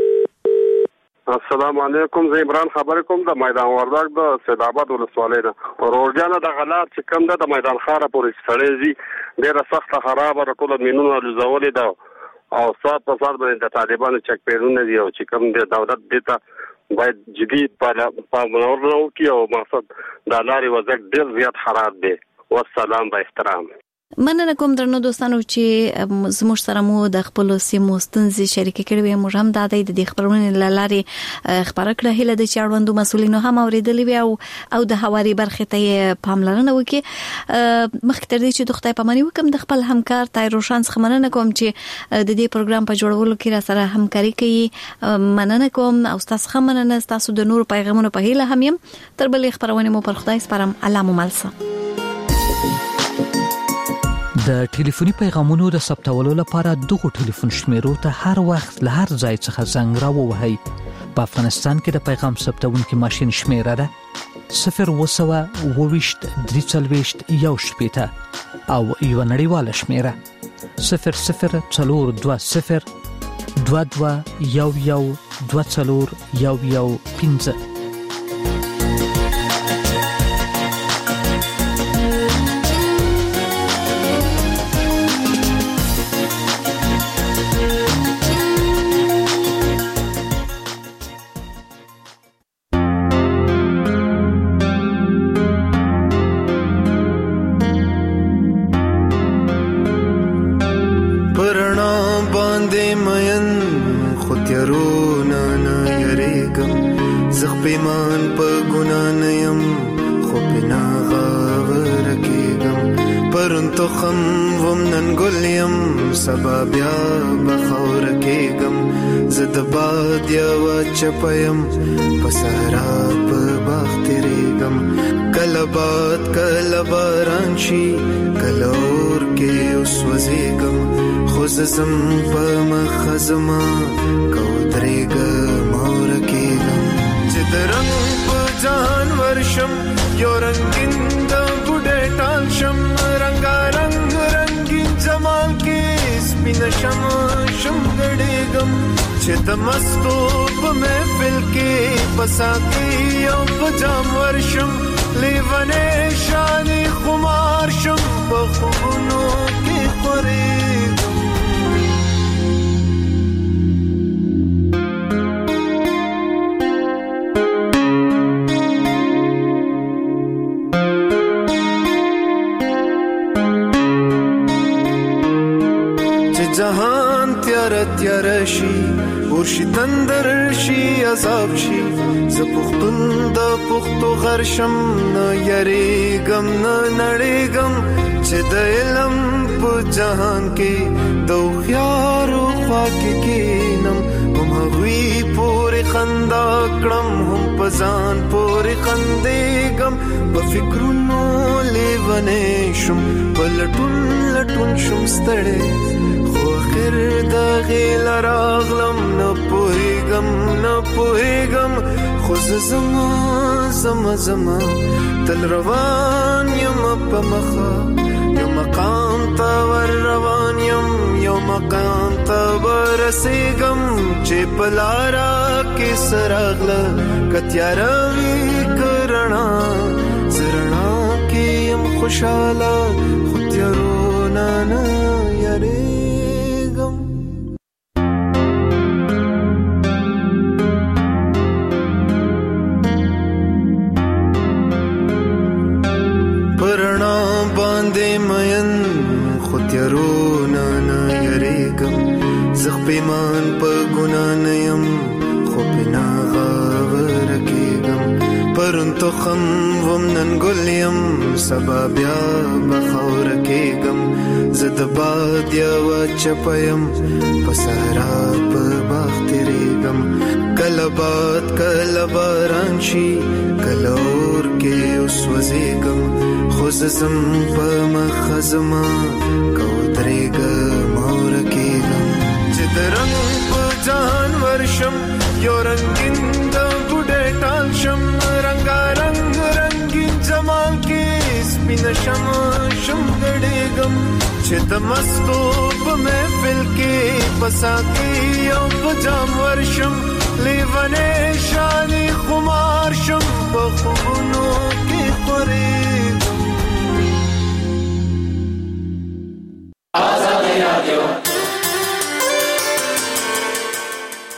السلام علیکم، زه عمران خبرې کوم د میدان وردګ د سید آباد ولسوالۍ نه. روډیانه د غلات چې کم ده د میدان خاره پورې سړی ځي ډېره سخته خرابه ده، ټوله مینونه لوزولې ده او ساعت په ساعت باندې د طالبانو چک پیرونه دي او چې کم دی دولت دې ته باید جدي پاملرنه وکړي او مقصد د لارې وضعیت ډېر زیات خراب دی. والسلام با احترام. مننه کوم درنو دوستانو چې زموږ سره مو د خپل سیمو ستونزې شریک کړې. موږ هم د دې خبرونې لارې خبره کړه هله د چاړوندو مسولینو هم اوریدلې او او د حواري برخې ته پاملرنه وکړي. مخکې تر دې چې د خدای پاماني وکم د خپل همکار تای روشن څخه مننه کوم چې د دې پروګرام په جوړولو کې را سره همکاري کوي. مننه کوم او تاسو هم مننه تاسو د نور پیغامونو په هیله هم يم. تر بلې خبرونه مو پر خدای سپارم. الله مو ملسه. د ټلیفوني پیغامونو د ثبتولو لپاره دغه ټلیفون شمیرو ته هر وخت له هر ځای څخه زنګ راووهئ. په افغانستان کې د پیغام ثبتونکي ماشين شمیره ده صفر وسوه اوويشت درې څلويشت یو شپېته او یو نړیواله شمیره صفر صفر څلور دوه صفر دوه دوه یو یو دوه څلور یو یو پنځه. چپیم پسارا په باختریګم کله باد کله باران شي کله اور کې اوس وزیګم خو زم په مخزما کوترېګم اور کېګم چې درنګ په ځان ورشم یو رنگین د بوډه ټال شم رنگارنګ رنگین جمال کې سپین شم شم ګډېګم چې د مستو په محفل کې پساتی او پجام ورشم لیوانه شانی خمار شم په خوبونو کې خورېږم. چې جهان تیار تیار شي ورشي تندر شي عذاب شي ز پختون د پختو غرشم نه یریګم نه نړیګم چې د علم په جهان کې د خيارو خواک کېنم هم غوي پورې خندا کړم هم پزان پورې خندېګم په فکرونو لیوانې شم په لټون لټون شم ستړې خیر دا غیل راغلم نه پوهیږم نه پوهیږم خو زما زما زما تل روان یم په مخه یو مقام ته ور روان یم یو مقام ته ورسېږم چې په لاره کې سراغله کتیاره وي کرنا زرنا کې یم خوشاله خو تیارونه نه یاري پیمان په ګنا نه يم خو بنا غاور کېږم پرون تو خم وم نن ګل يم سبا بیا بخور کېږم زد باد یا چپیم پسارا په باغ تیریږم کله باد کله باران شي کله اور کې اوس وزیږم خو زم په مخه زما کودرېږم او رکېږم چې د رنګ په جهان ورشم یو رنګین د ګوډې ټال شم رنګارنګ رنګین جمال کې سپینه شم شم ګډېږم چې د مستو په محفل کې پسا کې یو په جام ورشم لیونې شانې خمار شم په خوبونو کې خورې